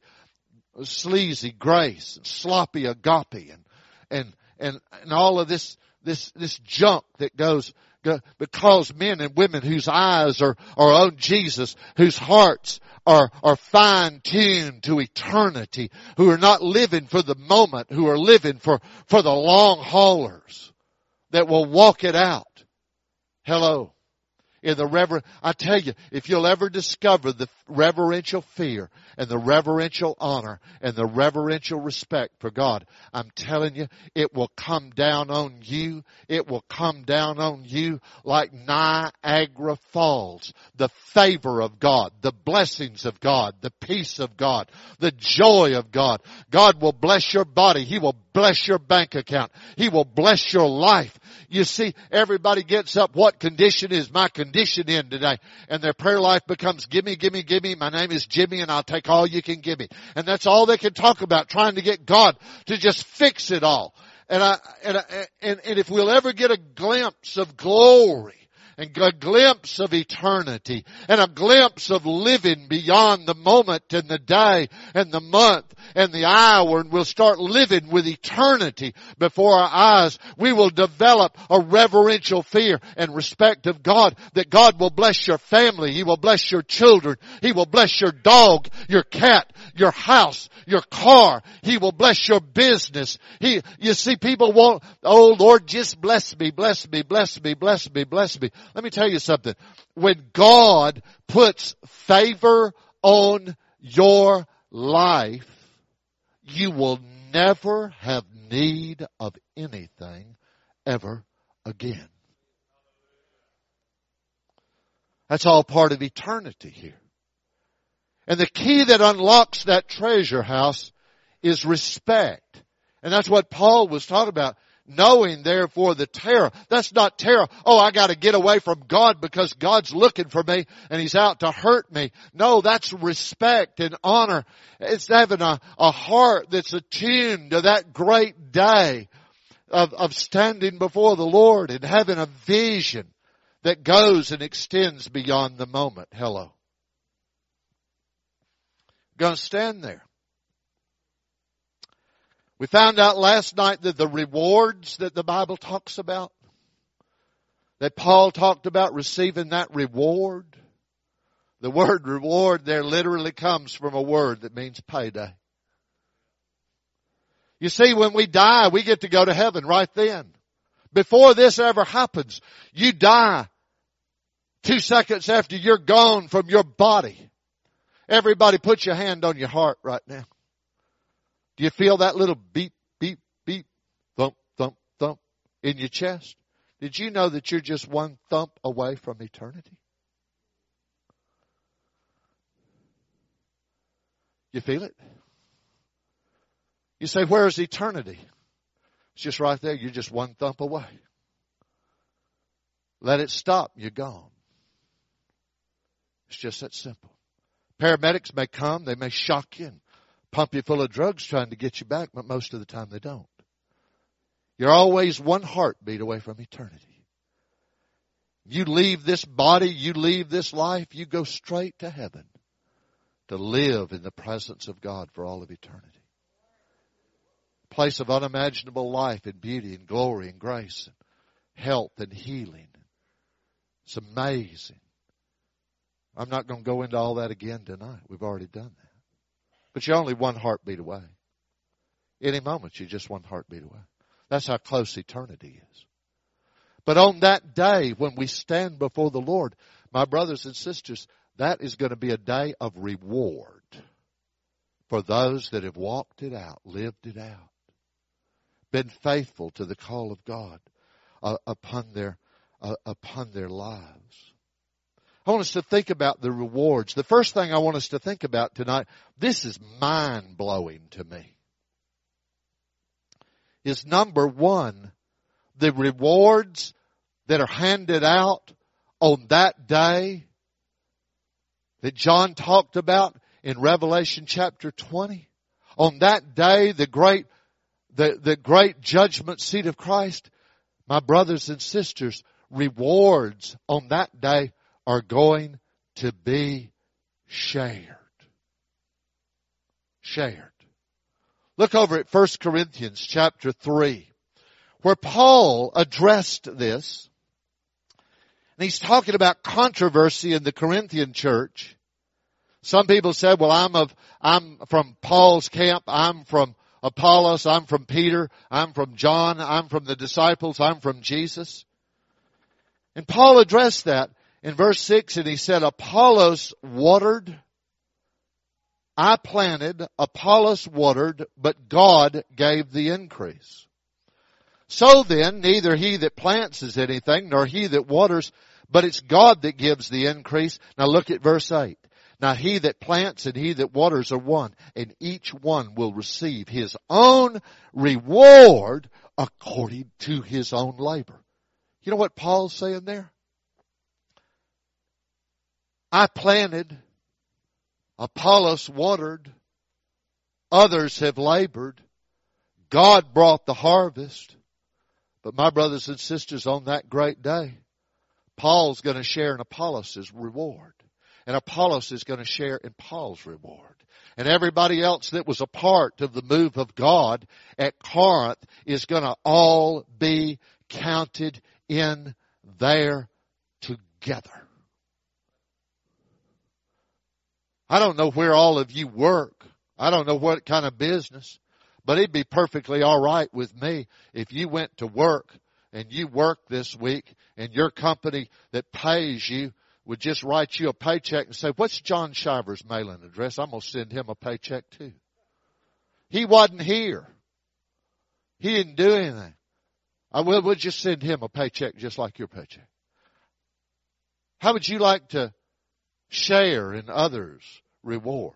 [SPEAKER 3] sleazy grace and sloppy agape and, and, and, and all of this, this, this junk that goes, go, because men and women whose eyes are, are on Jesus, whose hearts are, are fine-tuned to eternity, who are not living for the moment, who are living for, for the long haulers that will walk it out. Hello. In the rever- I tell you, if you'll ever discover the reverential fear and the reverential honor and the reverential respect for God, I'm telling you, it will come down on you. It will come down on you like Niagara Falls. The favor of God, the blessings of God, the peace of God, the joy of God. God will bless your body. He will bless your bank account. He will bless your life. You see, everybody gets up, what condition is my condition in today? And their prayer life becomes, gimme, gimme, gimme. My name is Jimmy and I'll take all you can give me. And that's all they can talk about, trying to get God to just fix it all. And I, and I, and, and if we'll ever get a glimpse of glory, and a glimpse of eternity, and a glimpse of living beyond the moment and the day and the month and the hour, and we'll start living with eternity before our eyes, we will develop a reverential fear and respect of God, that God will bless your family, He will bless your children, He will bless your dog, your cat, your house, your car, He will bless your business. He, you see, people want, oh Lord, just bless me, bless me, bless me, bless me, bless me. Let me tell you something. When God puts favor on your life, you will never have need of anything ever again. That's all part of eternity here. And the key that unlocks that treasure house is respect. And that's what Paul was talking about. Knowing therefore the terror. That's not terror. Oh, I got to get away from God because God's looking for me and He's out to hurt me. No, that's respect and honor. It's having a, a heart that's attuned to that great day of, of standing before the Lord and having a vision that goes and extends beyond the moment. Hello. Going to stand there. We found out last night that the rewards that the Bible talks about, that Paul talked about receiving that reward, the word reward there literally comes from a word that means payday. You see, when we die, we get to go to heaven right then. Before this ever happens, you die two seconds after you're gone from your body. Everybody put your hand on your heart right now. Do you feel that little beep, beep, beep, thump, thump, thump in your chest? Did you know that you're just one thump away from eternity? You feel it? You say, where is eternity? It's just right there. You're just one thump away. Let it stop. You're gone. It's just that simple. Paramedics may come. They may shock you and pump you full of drugs trying to get you back, but most of the time they don't. You're always one heartbeat away from eternity. You leave this body, you leave this life, you go straight to heaven to live in the presence of God for all of eternity. A place of unimaginable life and beauty and glory and grace and health and healing. It's amazing. I'm not going to go into all that again tonight. We've already done that. But you're only one heartbeat away. Any moment, you're just one heartbeat away. That's how close eternity is. But on that day when we stand before the Lord, my brothers and sisters, that is going to be a day of reward for those that have walked it out, lived it out, been faithful to the call of God uh, upon their uh, upon their lives. I want us to think about the rewards. The first thing I want us to think about tonight, this is mind-blowing to me, is number one, the rewards that are handed out on that day that John talked about in Revelation chapter twenty. On that day, the great, the, the great judgment seat of Christ, my brothers and sisters, rewards on that day are going to be shared. Shared. Look over at First Corinthians chapter three, where Paul addressed this. And he's talking about controversy in the Corinthian church. Some people said, well, I'm of, I'm from Paul's camp. I'm from Apollos. I'm from Peter. I'm from John. I'm from the disciples. I'm from Jesus. And Paul addressed that in verse six, and he said, Apollos watered, I planted, Apollos watered, but God gave the increase. So then, neither he that plants is anything, nor he that waters, but it's God that gives the increase. Now look at verse eight. Now he that plants and he that waters are one, and each one will receive his own reward according to his own labor. You know what Paul's saying there? I planted, Apollos watered, others have labored, God brought the harvest. But my brothers and sisters, on that great day, Paul's going to share in Apollos' reward. And Apollos is going to share in Paul's reward. And everybody else that was a part of the move of God at Corinth is going to all be counted in there together. I don't know where all of you work. I don't know what kind of business. But it'd be perfectly all right with me if you went to work and you worked this week and your company that pays you would just write you a paycheck and say, what's John Shiver's mailing address? I'm going to send him a paycheck too. He wasn't here. He didn't do anything. I will we'll just send him a paycheck just like your paycheck. How would you like to share in others' rewards?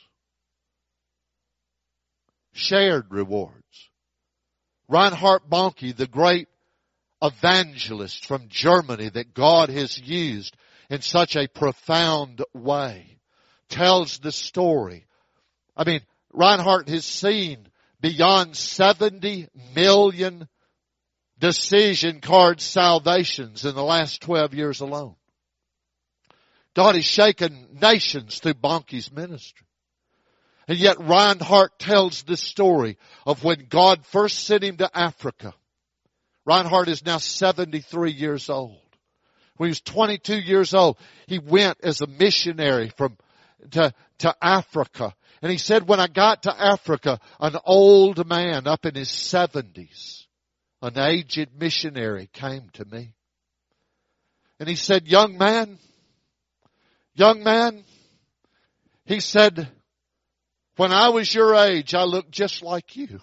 [SPEAKER 3] Shared rewards. Reinhard Bonnke, the great evangelist from Germany that God has used in such a profound way, tells the story. I mean, Reinhard has seen beyond seventy million decision card salvations in the last twelve years alone. God has shaken nations through Bonnke's ministry. And yet Reinhard tells the story of when God first sent him to Africa. Reinhard is now seventy-three years old. When he was twenty-two years old, he went as a missionary from to, to Africa. And he said, when I got to Africa, an old man up in his seventies, an aged missionary, came to me. And he said, young man, young man, he said, when I was your age, I looked just like you.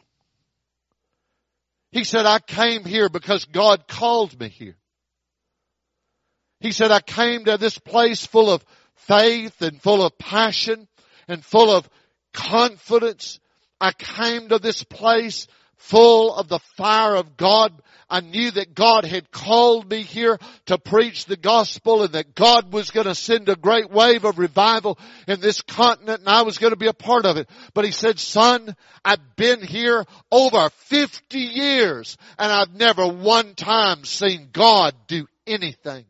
[SPEAKER 3] He said, I came here because God called me here. He said, I came to this place full of faith and full of passion and full of confidence. I came to this place full of the fire of God. I knew that God had called me here to preach the gospel and that God was going to send a great wave of revival in this continent and I was going to be a part of it. But He said, son, I've been here over fifty years and I've never one time seen God do anything.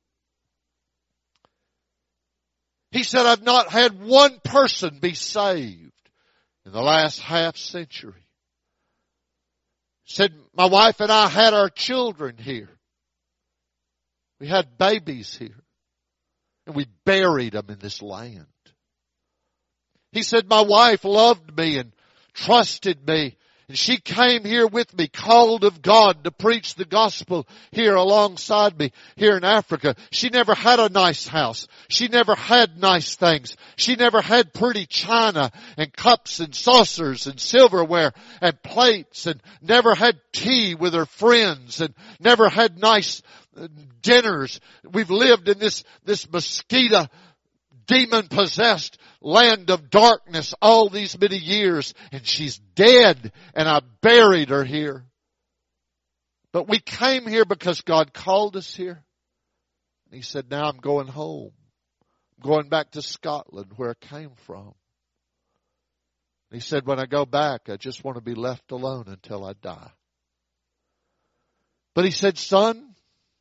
[SPEAKER 3] He said, I've not had one person be saved in the last half century. Said, my wife and I had our children here. We had babies here. And we buried them in this land. He said, my wife loved me and trusted me. And she came here with me, called of God to preach the gospel here alongside me, here in Africa. She never had a nice house. She never had nice things. She never had pretty china and cups and saucers and silverware and plates and never had tea with her friends and never had nice dinners. We've lived in this, this mosquito demon-possessed land of darkness all these many years, and she's dead, and I buried her here. But we came here because God called us here. And He said, now I'm going home. I'm going back to Scotland where I came from. And He said, when I go back, I just want to be left alone until I die. But He said, son,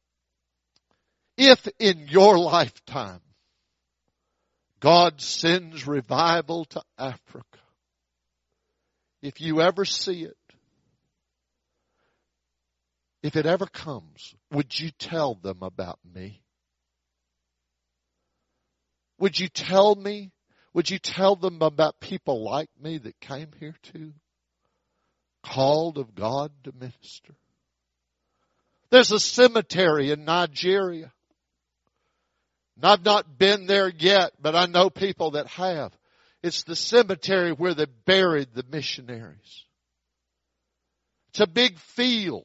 [SPEAKER 3] if in your lifetime God sends revival to Africa, if you ever see it, if it ever comes, would you tell them about me? Would you tell me, would you tell them about people like me that came here too, called of God to minister? There's a cemetery in Nigeria. And I've not been there yet, but I know people that have. It's the cemetery where they buried the missionaries. It's a big field.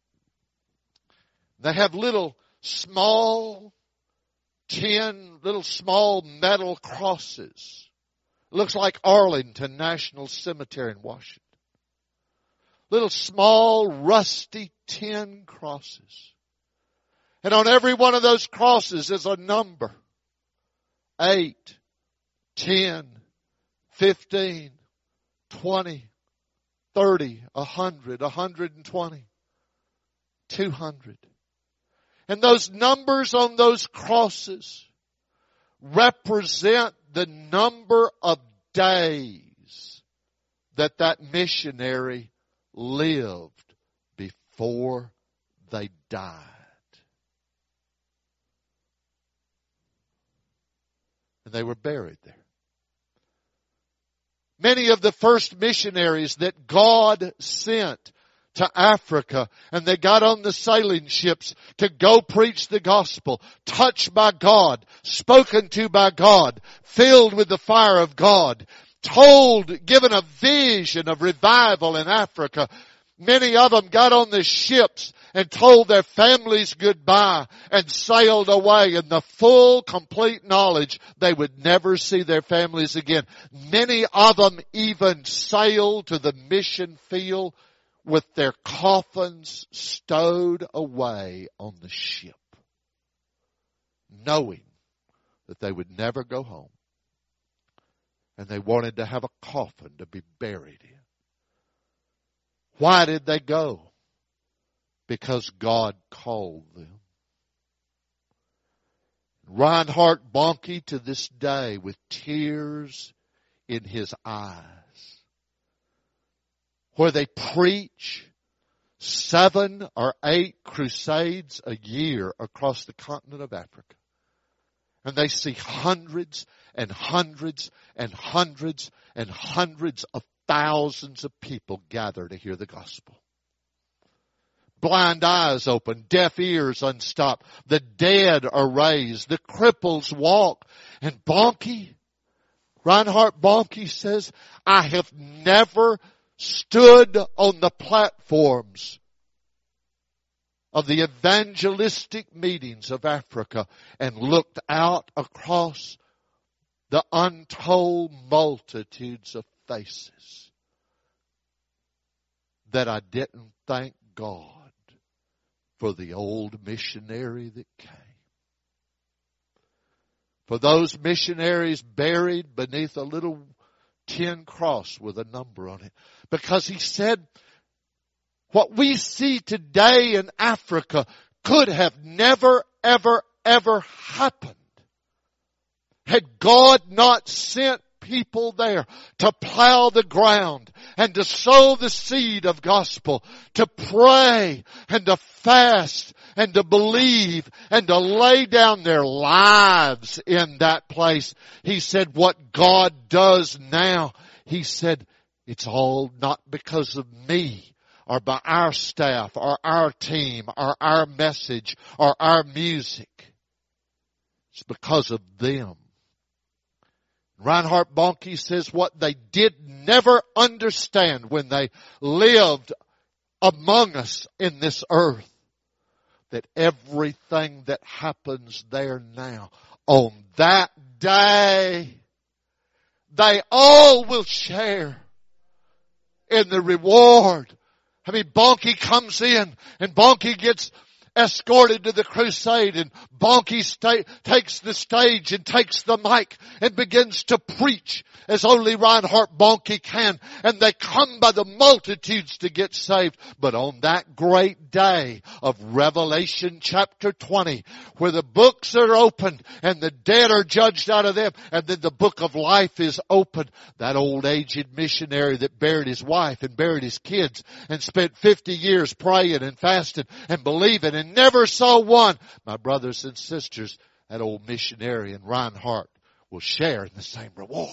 [SPEAKER 3] They have little small tin, little small metal crosses. It looks like Arlington National Cemetery in Washington. Little small rusty tin crosses. And on every one of those crosses is a number. Eight, ten, fifteen, twenty, thirty, a hundred, a hundred and twenty, two hundred. And those numbers on those crosses represent the number of days that that missionary lived before they died. And they were buried there. Many of the first missionaries that God sent to Africa, and they got on the sailing ships to go preach the gospel, touched by God, spoken to by God, filled with the fire of God, told, given a vision of revival in Africa. Many of them got on the ships and told their families goodbye and sailed away in the full, complete knowledge they would never see their families again. Many of them even sailed to the mission field with their coffins stowed away on the ship, knowing that they would never go home. And they wanted to have a coffin to be buried in. Why did they go? Because God called them. Reinhard Bonnke to this day with tears in his eyes, where they preach seven or eight crusades a year across the continent of Africa. And they see hundreds and hundreds and hundreds and hundreds of thousands of people gather to hear the gospel. Blind eyes open, deaf ears unstopped, the dead are raised, the cripples walk. And Bonnke, Reinhard Bonnke says, I have never stood on the platforms of the evangelistic meetings of Africa and looked out across the untold multitudes of faces that I didn't thank God for the old missionary that came. For those missionaries buried beneath a little tin cross with a number on it. Because he said, what we see today in Africa could have never, ever, ever happened had God not sent people there to plow the ground and to sow the seed of gospel, to pray and to fast and to believe and to lay down their lives in that place. He said, what God does now, he said, it's all not because of me or by our staff or our team or our message or our music. It's because of them. Reinhard Bonnke says what they did never understand when they lived among us in this earth, that everything that happens there now, on that day, they all will share in the reward. I mean, Bonnke comes in and Bonnke gets escorted to the crusade, and Bonnke sta- takes the stage and takes the mic and begins to preach as only Reinhard Bonnke can. And they come by the multitudes to get saved. But on that great day of Revelation chapter twenty, where the books are opened and the dead are judged out of them, and then the book of life is opened, that old aged missionary that buried his wife and buried his kids and spent fifty years praying and fasting and believing and never saw one. My brothers and sisters, that old missionary and Reinhard will share in the same reward.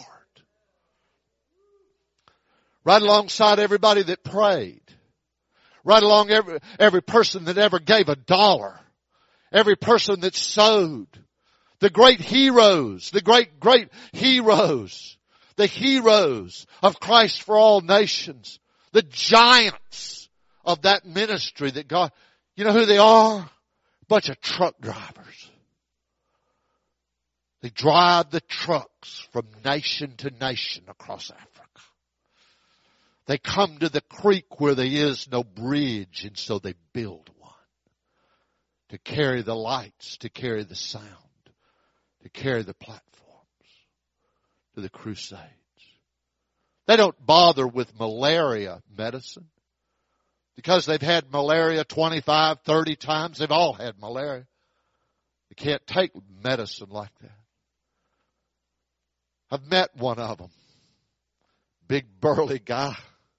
[SPEAKER 3] Right alongside everybody that prayed. Right along every, every person that ever gave a dollar. Every person that sowed. The great heroes, the great, great heroes. The heroes of Christ for all nations. The giants of that ministry that God, you know who they are? A bunch of truck drivers. They drive the trucks from nation to nation across Africa. They come to the creek where there is no bridge, and so they build one. To carry the lights, to carry the sound, to carry the platforms, to the crusades. They don't bother with malaria medicine. Because they've had malaria twenty-five, thirty times. They've all had malaria. They can't take medicine like that. I've met one of them. Big burly guy.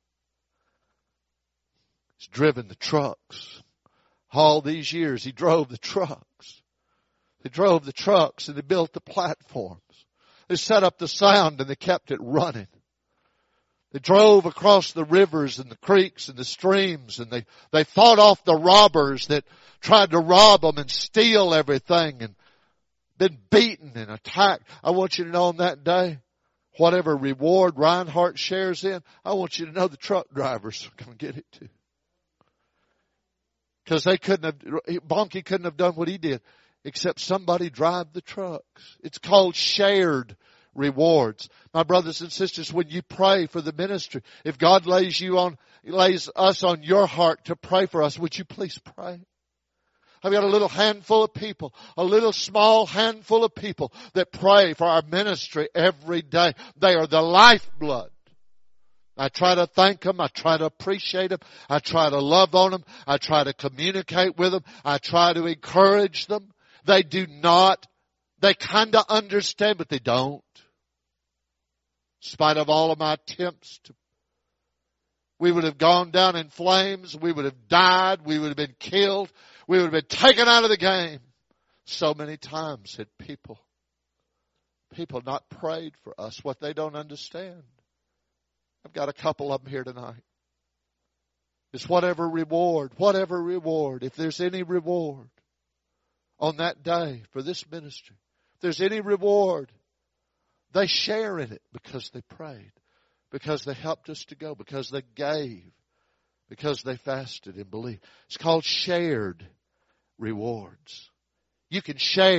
[SPEAKER 3] He's driven the trucks. All these years he drove the trucks. They drove the trucks and they built the platforms. They set up the sound and they kept it running. They drove across the rivers and the creeks and the streams, and they, they fought off the robbers that tried to rob them and steal everything, and been beaten and attacked. I want you to know on that day, whatever reward Reinhard shares in, I want you to know the truck drivers are going to get it too. Because they couldn't have, Bonnke couldn't have done what he did except somebody drive the trucks. It's called shared rewards. My brothers and sisters, when you pray for the ministry, if God lays you on, lays us on your heart to pray for us, would you please pray? I've got a little handful of people, a little small handful of people that pray for our ministry every day. They are the lifeblood. I try to thank them. I try to appreciate them. I try to love on them. I try to communicate with them. I try to encourage them. They do not, they kind of understand, but they don't. In spite of all of my attempts to, we would have gone down in flames. We would have died. We would have been killed. We would have been taken out of the game. So many times had people, people not prayed for us, what they don't understand. I've got a couple of them here tonight. It's whatever reward, whatever reward, if there's any reward on that day for this ministry, if there's any reward, they share in it because they prayed, because they helped us to go, because they gave, because they fasted and believed. It's called shared rewards. You can share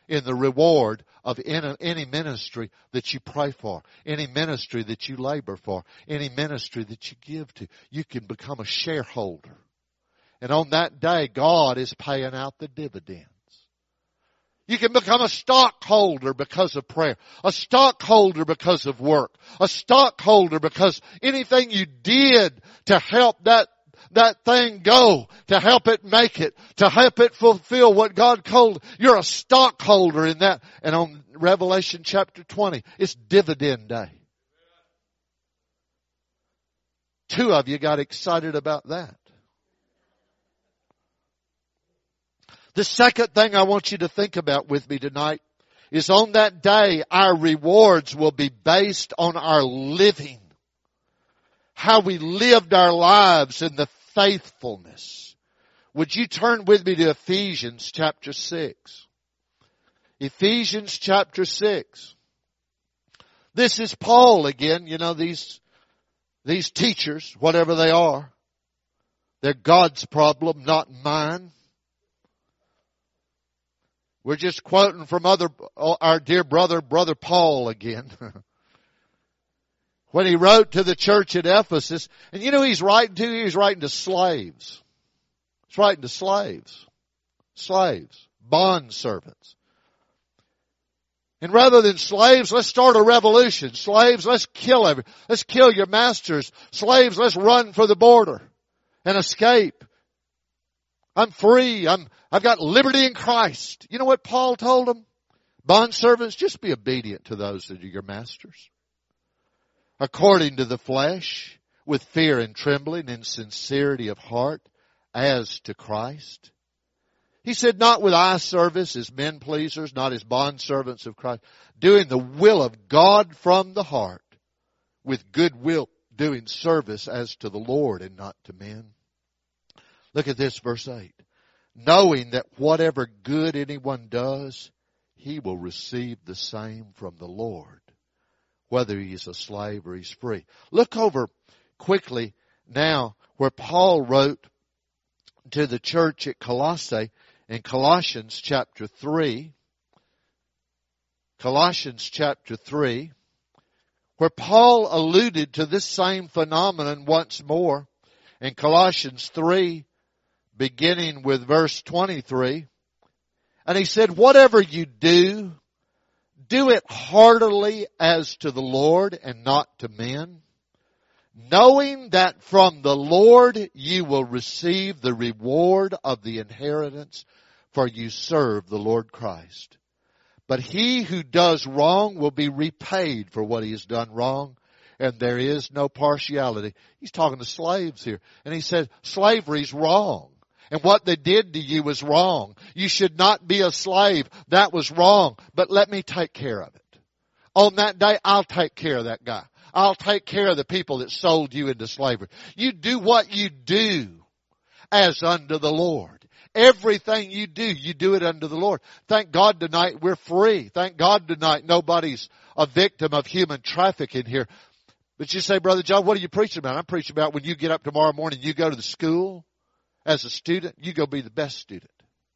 [SPEAKER 3] in the reward of any ministry that you pray for, any ministry that you labor for, any ministry that you give to. You can become a shareholder. And on that day, God is paying out the dividends. You can become a stockholder because of prayer, a stockholder because of work, a stockholder because anything you did to help that that thing go, to help it make it, to help it fulfill what God called. You're a stockholder in that. And on Revelation chapter twenty, it's dividend day. Two of you got excited about that. The second thing I want you to think about with me tonight is on that day, our rewards will be based on our living. How we lived our lives in the faithfulness. Would you turn with me to Ephesians chapter six? Ephesians chapter six. This is Paul again. You know, these, these teachers, whatever they are, they're God's problem, not mine. We're just quoting from other, our dear brother, Brother Paul again. When he wrote to the church at Ephesus, and you know who he's writing to? He's writing to slaves. He's writing to slaves. Slaves. Bond servants. And rather than slaves, let's start a revolution. Slaves, let's kill every, let's kill your masters. Slaves, let's run for the border and escape. I'm free. I'm, I've got liberty in Christ. You know what Paul told them? Bond servants, just be obedient to those that are your masters. According to the flesh, with fear and trembling and sincerity of heart, as to Christ. He said, not with eye service as men pleasers, not as bond servants of Christ, doing the will of God from the heart, with good will, doing service as to the Lord and not to men. Look at this, verse eight. Knowing that whatever good anyone does, he will receive the same from the Lord, whether he's a slave or he's free. Look over quickly now where Paul wrote to the church at Colossae in Colossians chapter three. Colossians chapter three, where Paul alluded to this same phenomenon once more in Colossians three, beginning with verse twenty-three. And he said, whatever you do, do it heartily as to the Lord and not to men, knowing that from the Lord you will receive the reward of the inheritance, for you serve the Lord Christ. But he who does wrong will be repaid for what he has done wrong, and there is no partiality. He's talking to slaves here. And he said, slavery's wrong. And what they did to you was wrong. You should not be a slave. That was wrong. But let me take care of it. On that day, I'll take care of that guy. I'll take care of the people that sold you into slavery. You do what you do as unto the Lord. Everything you do, you do it unto the Lord. Thank God tonight we're free. Thank God tonight nobody's a victim of human trafficking here. But you say, Brother John, what are you preaching about? I'm preaching about when you get up tomorrow morning, you go to the school as a student, you go be the best student.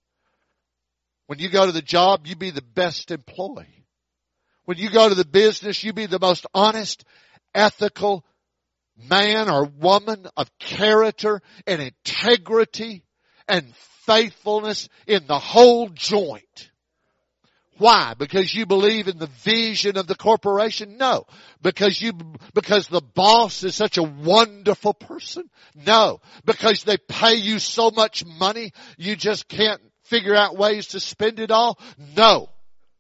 [SPEAKER 3] When you go to the job, you be the best employee. When you go to the business, you be the most honest, ethical man or woman of character and integrity and faithfulness in the whole joint. Why? Because you believe in the vision of the corporation? No. Because you, because the boss is such a wonderful person? No. Because they pay you so much money, you just can't figure out ways to spend it all? No.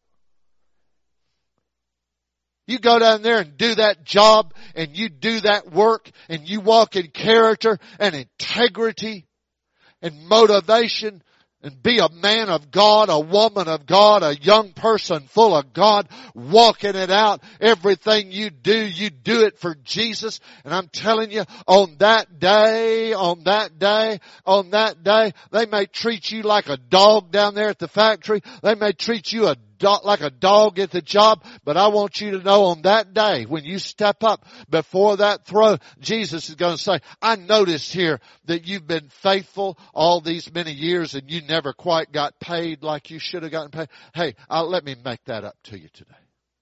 [SPEAKER 3] You go down there and do that job and you do that work and you walk in character and integrity and motivation and be a man of God, a woman of God, a young person full of God, walking it out. Everything you do, you do it for Jesus. And I'm telling you, on that day, on that day, on that day, they may treat you like a dog down there at the factory. They may treat you a do- like a dog at the job, but I want you to know on that day when you step up before that throne, Jesus is going to say, I noticed here that you've been faithful all these many years and you never quite got paid like you should have gotten paid. Hey, uh, let me make that up to you today.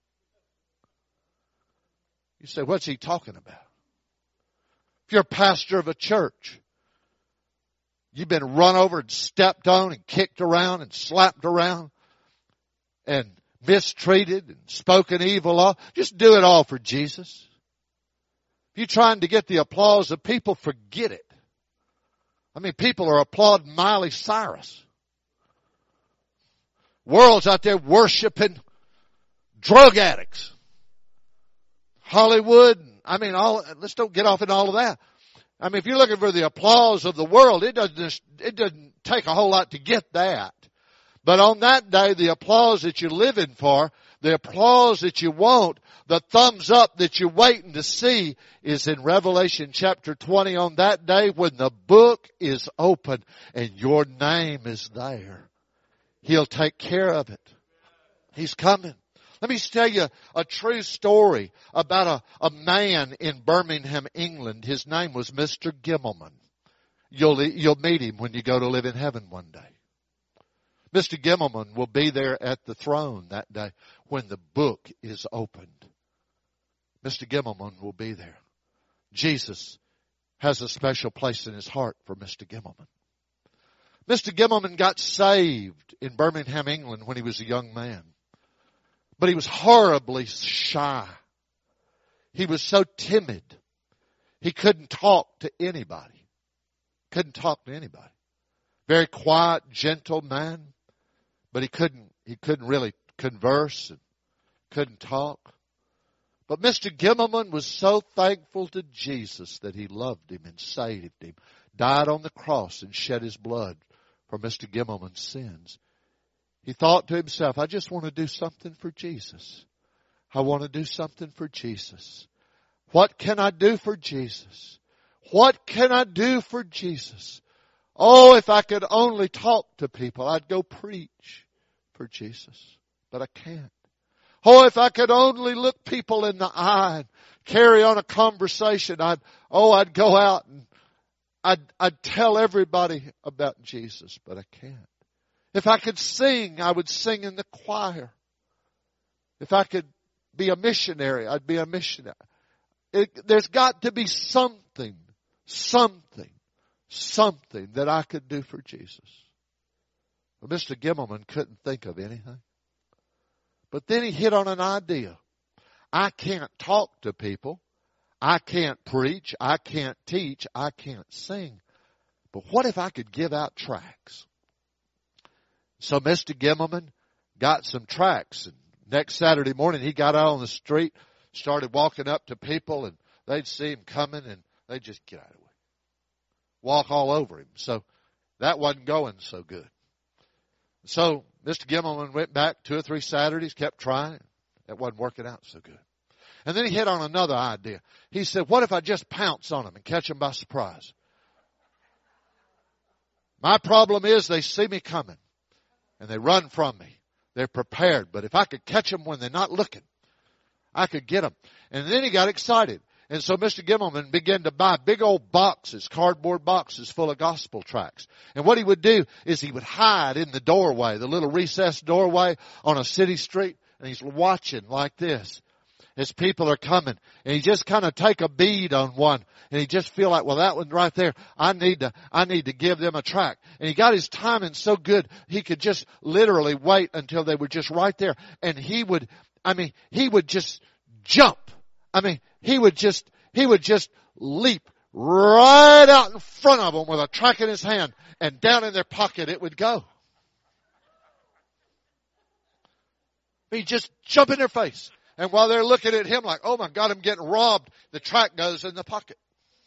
[SPEAKER 3] You say, what's he talking about? If you're a pastor of a church, you've been run over and stepped on and kicked around and slapped around and mistreated and spoken evil of, just do it all for Jesus. If you're trying to get the applause of people, forget it. I mean, people are applauding Miley Cyrus. World's out there worshiping drug addicts. Hollywood, I mean, all, let's don't get off in all of that. I mean, if you're looking for the applause of the world, it doesn't, it doesn't take a whole lot to get that. But on that day, the applause that you're living for, the applause that you want, the thumbs up that you're waiting to see is in Revelation chapter twenty on that day when the book is open and your name is there. He'll take care of it. He's coming. Let me tell you a true story about a, a man in Birmingham, England. His name was Mister Gimmelman. You'll, you'll meet him when you go to live in heaven one day. Mister Gimmelman will be there at the throne that day when the book is opened. Mister Gimmelman will be there. Jesus has a special place in his heart for Mister Gimmelman. Mister Gimmelman got saved in Birmingham, England when he was a young man. But he was horribly shy. He was so timid. He couldn't talk to anybody. Couldn't talk to anybody. Very quiet, gentle man. But he couldn't, he couldn't really converse and couldn't talk. But Mister Gimmelman was so thankful to Jesus that he loved him and saved him. Died on the cross and shed his blood for Mister Gimmelman's sins. He thought to himself, I just want to do something for Jesus. I want to do something for Jesus. What can I do for Jesus? What can I do for Jesus? Oh, if I could only talk to people, I'd go preach for Jesus. But I can't. Oh, if I could only look people in the eye and carry on a conversation, I'd, oh, I'd go out and I'd, I'd tell everybody about Jesus, but I can't. If I could sing, I would sing in the choir. If I could be a missionary, I'd be a missionary. It, there's got to be something, something, something that I could do for Jesus. Well, Mister Gimmelman couldn't think of anything. But then he hit on an idea. I can't talk to people. I can't preach. I can't teach. I can't sing. But what if I could give out tracts? So Mister Gimmelman got some tracts. And next Saturday morning, he got out on the street, started walking up to people, and they'd see him coming, and they'd just get out of the way. Walk all over him. So that wasn't going so good. So Mister Gimmelman went back two or three Saturdays, kept trying. That wasn't working out so good. And then he hit on another idea. He said, what if I just pounce on them and catch them by surprise? My problem is they see me coming. And they run from me. They're prepared. But if I could catch them when they're not looking, I could get them. And then he got excited. And so Mister Gimmelman began to buy big old boxes, cardboard boxes full of gospel tracts. And what he would do is he would hide in the doorway, the little recessed doorway on a city street. And he's watching like this as people are coming. And he just kind of take a bead on one. And he just feel like, well, that one right there, I need to, I need to give them a tract. And he got his timing so good, he could just literally wait until they were just right there. And he would, I mean, he would just jump. I mean, he would just, he would just leap right out in front of them with a tract in his hand, and down in their pocket it would go. He'd just jump in their face. And while they're looking at him like, oh my God, I'm getting robbed, the tract goes in the pocket.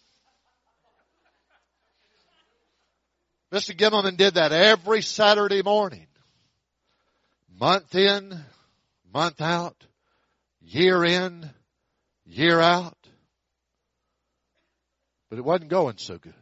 [SPEAKER 3] Mister Gimmelman did that every Saturday morning. Month in, month out, year in, year out. But it wasn't going so good.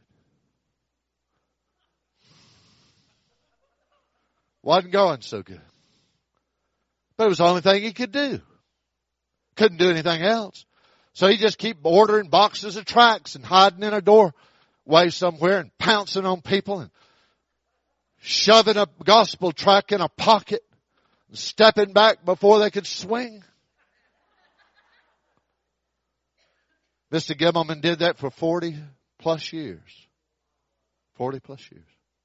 [SPEAKER 3] Wasn't going so good. But it was the only thing he could do. Couldn't do anything else. So he just keep ordering boxes of tracts and hiding in a doorway somewhere and pouncing on people and shoving a gospel tract in a pocket and stepping back before they could swing. Mister Gimmelman did that for forty plus years. forty plus years.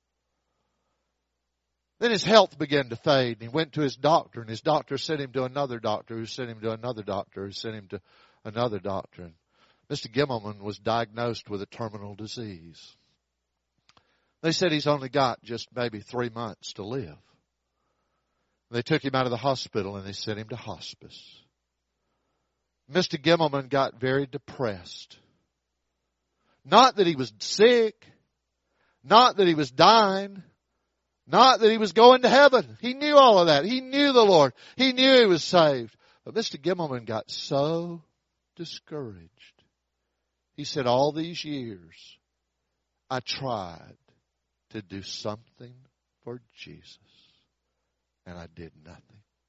[SPEAKER 3] Then his health began to fade, and he went to his doctor, and his doctor sent him to another doctor, who sent him to another doctor, who sent him to another doctor. And Mister Gimmelman was diagnosed with a terminal disease. They said he's only got just maybe three months to live. They took him out of the hospital, and they sent him to hospice. Mister Gimmelman got very depressed. Not that he was sick, not that he was dying, not that he was going to heaven. He knew all of that. He knew the Lord. He knew he was saved. But Mister Gimmelman got so discouraged. He said, all these years, I tried to do something for Jesus, and I did nothing.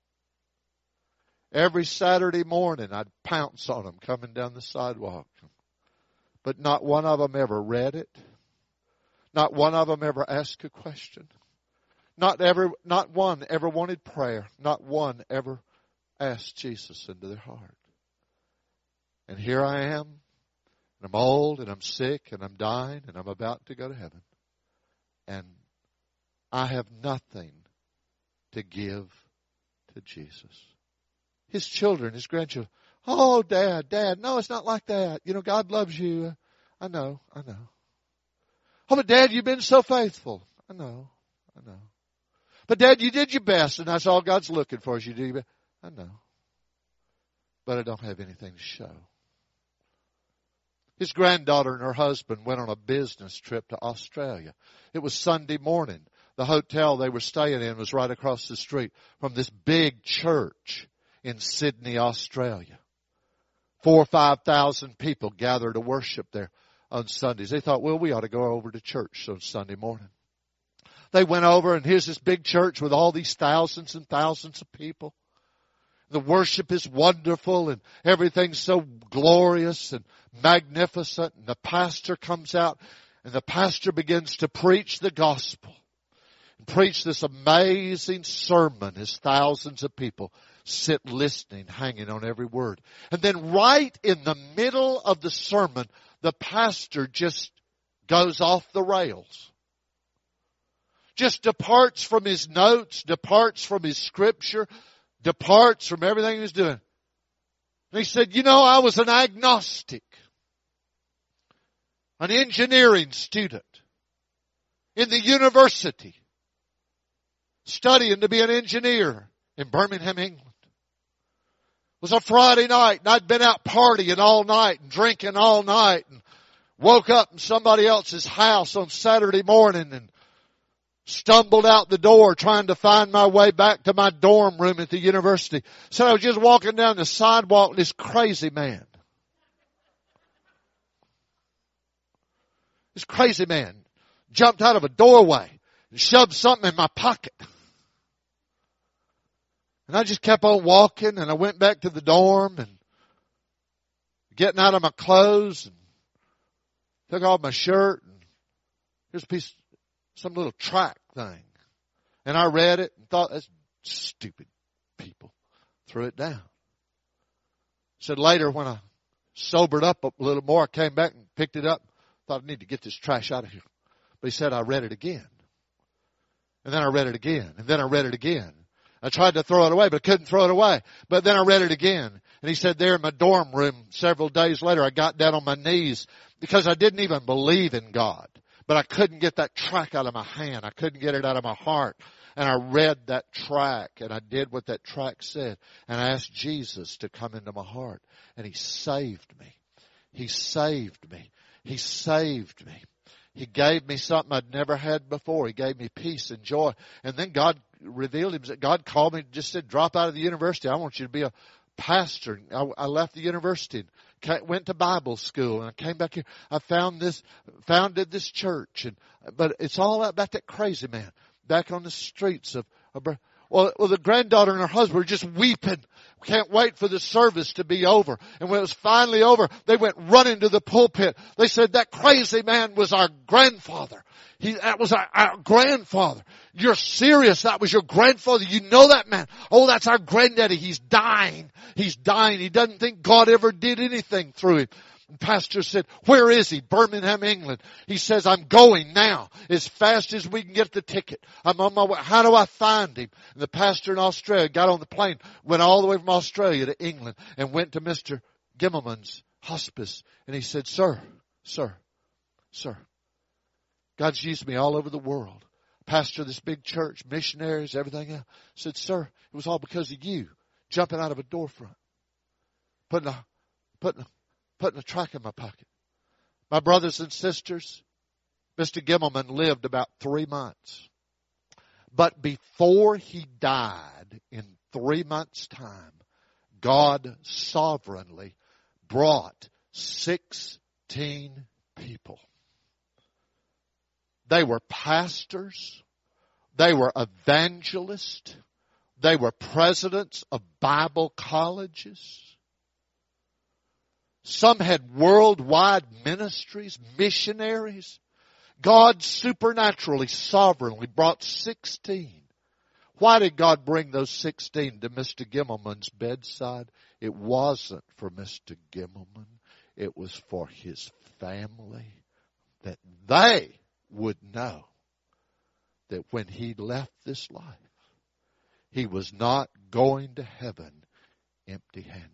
[SPEAKER 3] Every Saturday morning, I'd pounce on them coming down the sidewalk. But not one of them ever read it. Not one of them ever asked a question. Not ever, not one ever wanted prayer. Not one ever asked Jesus into their heart. And here I am, and I'm old, and I'm sick, and I'm dying, and I'm about to go to heaven. And I have nothing to give to Jesus. His children, his grandchildren, oh, Dad, Dad, no, it's not like that. You know, God loves you. I know, I know. Oh, but Dad, you've been so faithful. I know, I know. But Dad, you did your best, and that's all God's looking for is you do your best. I know. But I don't have anything to show. His granddaughter and her husband went on a business trip to Australia. It was Sunday morning. The hotel they were staying in was right across the street from this big church in Sydney, Australia. Four or five thousand people gather to worship there on Sundays. They thought, well, we ought to go over to church on Sunday morning. They went over, and here's this big church with all these thousands and thousands of people. The worship is wonderful, and everything's so glorious and magnificent. And the pastor comes out, and the pastor begins to preach the gospel. And preach this amazing sermon as thousands of people sit listening, hanging on every word. And then right in the middle of the sermon, the pastor just goes off the rails. Just departs from his notes, departs from his scripture, departs from everything he was doing. And he said, you know, I was an agnostic, an engineering student in the university, studying to be an engineer in Birmingham, England. It was a Friday night, and I'd been out partying all night and drinking all night, and woke up in somebody else's house on Saturday morning and stumbled out the door trying to find my way back to my dorm room at the university. So I was just walking down the sidewalk, and this crazy man, this crazy man jumped out of a doorway and shoved something in my pocket. And I just kept on walking, and I went back to the dorm and getting out of my clothes and took off my shirt, and here's a piece, some little tract thing. And I read it and thought, that's stupid people. Threw it down. Said later when I sobered up a little more, I came back and picked it up. Thought I need to get this trash out of here. But he said I read it again. And then I read it again. And then I read it again. I tried to throw it away, but I couldn't throw it away. But then I read it again. And he said there in my dorm room several days later, I got down on my knees because I didn't even believe in God. But I couldn't get that tract out of my hand. I couldn't get it out of my heart. And I read that tract, and I did what that tract said. And I asked Jesus to come into my heart. And He saved me. He saved me. He saved me. He gave me something I'd never had before. He gave me peace and joy. And then God revealed Himself. God called me, just said, drop out of the university. I want you to be a pastor. I, I left the university and came, went to Bible school, and I came back here. I found this, founded this church. And but it's all about that crazy man back on the streets of, of well, well, the granddaughter and her husband were just weeping. We can't wait for the service to be over. And when it was finally over, they went running to the pulpit. They said, that crazy man was our grandfather. He, that was our, our grandfather. You're serious. That was your grandfather. You know that man. Oh, that's our granddaddy. He's dying. He's dying. He doesn't think God ever did anything through him. And pastor said, where is he? Birmingham, England. He says, I'm going now as fast as we can get the ticket. I'm on my way. How do I find him? And the pastor in Australia got on the plane, went all the way from Australia to England and went to Mister Gimmelman's hospice. And he said, sir, sir, sir, God's used me all over the world. Pastor of this big church, missionaries, everything else. Said, sir, it was all because of you jumping out of a door front, putting a, putting a, putting a track in my pocket. My brothers and sisters, Mister Gimmelman lived about three months. But before he died, in three months' time, God sovereignly brought sixteen people. They were pastors. They were evangelists. They were presidents of Bible colleges. Some had worldwide ministries, missionaries. God supernaturally, sovereignly brought sixteen. Why did God bring those sixteen to Mister Gimmelman's bedside? It wasn't for Mister Gimmelman. It was for his family, that they would know that when he left this life, he was not going to heaven empty-handed.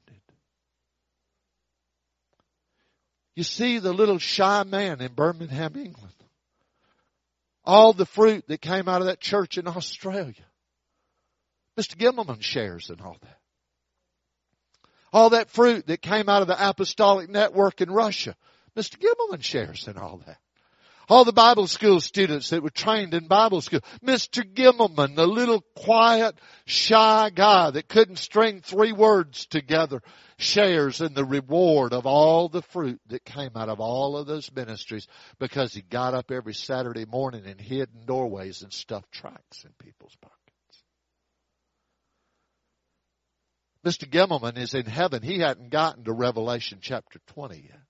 [SPEAKER 3] You see the little shy man in Birmingham, England. All the fruit that came out of that church in Australia. Mister Gimmelman shares in all that. All that fruit that came out of the apostolic network in Russia. Mister Gimmelman shares in all that. All the Bible school students that were trained in Bible school. Mister Gimmelman, the little quiet, shy guy that couldn't string three words together, shares in the reward of all the fruit that came out of all of those ministries, because he got up every Saturday morning and hid in doorways and stuffed tracts in people's pockets. Mister Gimmelman is in heaven. He hadn't gotten to Revelation chapter twenty yet.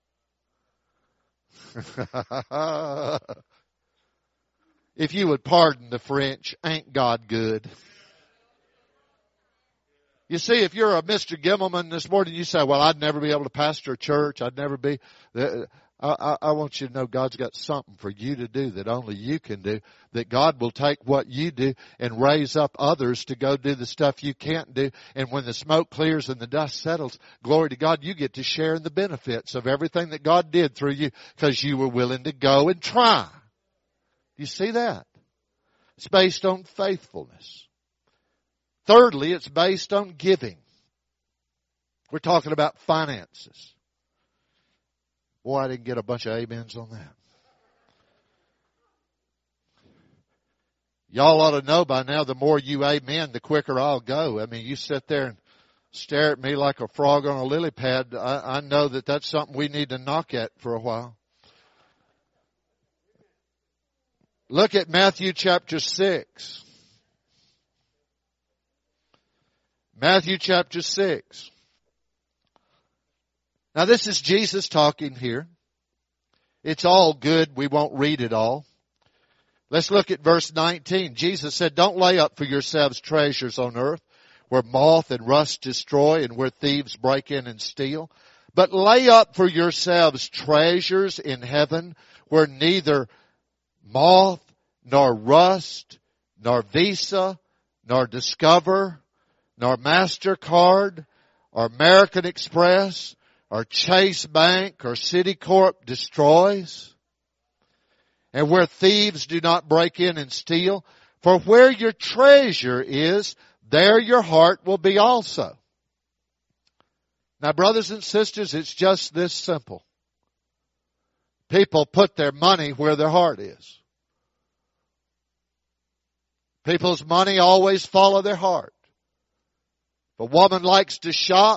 [SPEAKER 3] If you would pardon the French, ain't God good? You see, if you're a Mister Gimmelman this morning, you say, well, I'd never be able to pastor a church. I'd never be. I, I, I want you to know God's got something for you to do that only you can do, that God will take what you do and raise up others to go do the stuff you can't do. And when the smoke clears and the dust settles, glory to God, you get to share in the benefits of everything that God did through you because you were willing to go and try. Do you see that? It's based on faithfulness. Thirdly, it's based on giving. We're talking about finances. Boy, I didn't get a bunch of amens on that. Y'all ought to know by now, the more you amen, the quicker I'll go. I mean, you sit there and stare at me like a frog on a lily pad. I, I know that that's something we need to knock at for a while. Look at Matthew chapter six. Matthew chapter six. Now this is Jesus talking here. It's all good. We won't read it all. Let's look at verse nineteen. Jesus said, don't lay up for yourselves treasures on earth where moth and rust destroy and where thieves break in and steal. But lay up for yourselves treasures in heaven where neither moth nor rust nor Visa nor Discover nor MasterCard or American Express or Chase Bank or Citicorp destroys, and where thieves do not break in and steal. For where your treasure is, there your heart will be also. Now, brothers and sisters, it's just this simple. People put their money where their heart is. People's money always follow their heart. If a woman likes to shop,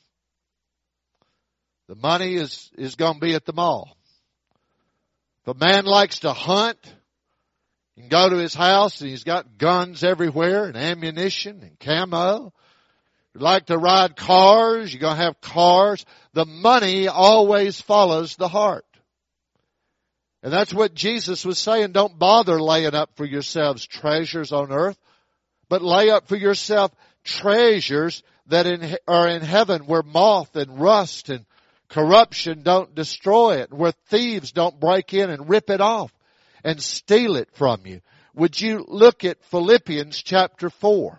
[SPEAKER 3] the money is, is going to be at the mall. If a man likes to hunt, You can go to his house and he's got guns everywhere and ammunition and camo. If you like to ride cars, you're going to have cars. The money always follows the heart. And that's what Jesus was saying. Don't bother laying up for yourselves treasures on earth, but lay up for yourself treasures that in, are in heaven, where moth and rust and corruption don't destroy it, where thieves don't break in and rip it off and steal it from you. Would you look at Philippians chapter four?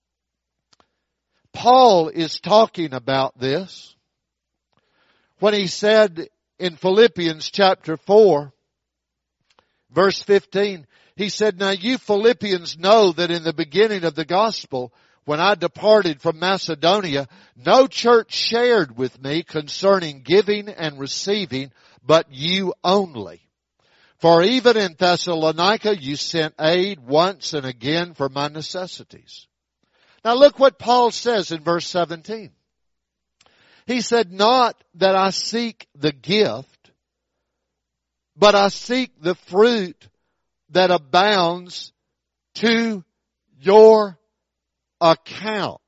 [SPEAKER 3] Paul is talking about this when he said in Philippians chapter four, verse fifteen, he said, "Now you Philippians know that in the beginning of the gospel, when I departed from Macedonia, no church shared with me concerning giving and receiving, but you only. For even in Thessalonica you sent aid once and again for my necessities." Now look what Paul says in verse seventeen. He said, "Not that I seek the gift, but I seek the fruit that abounds to your account."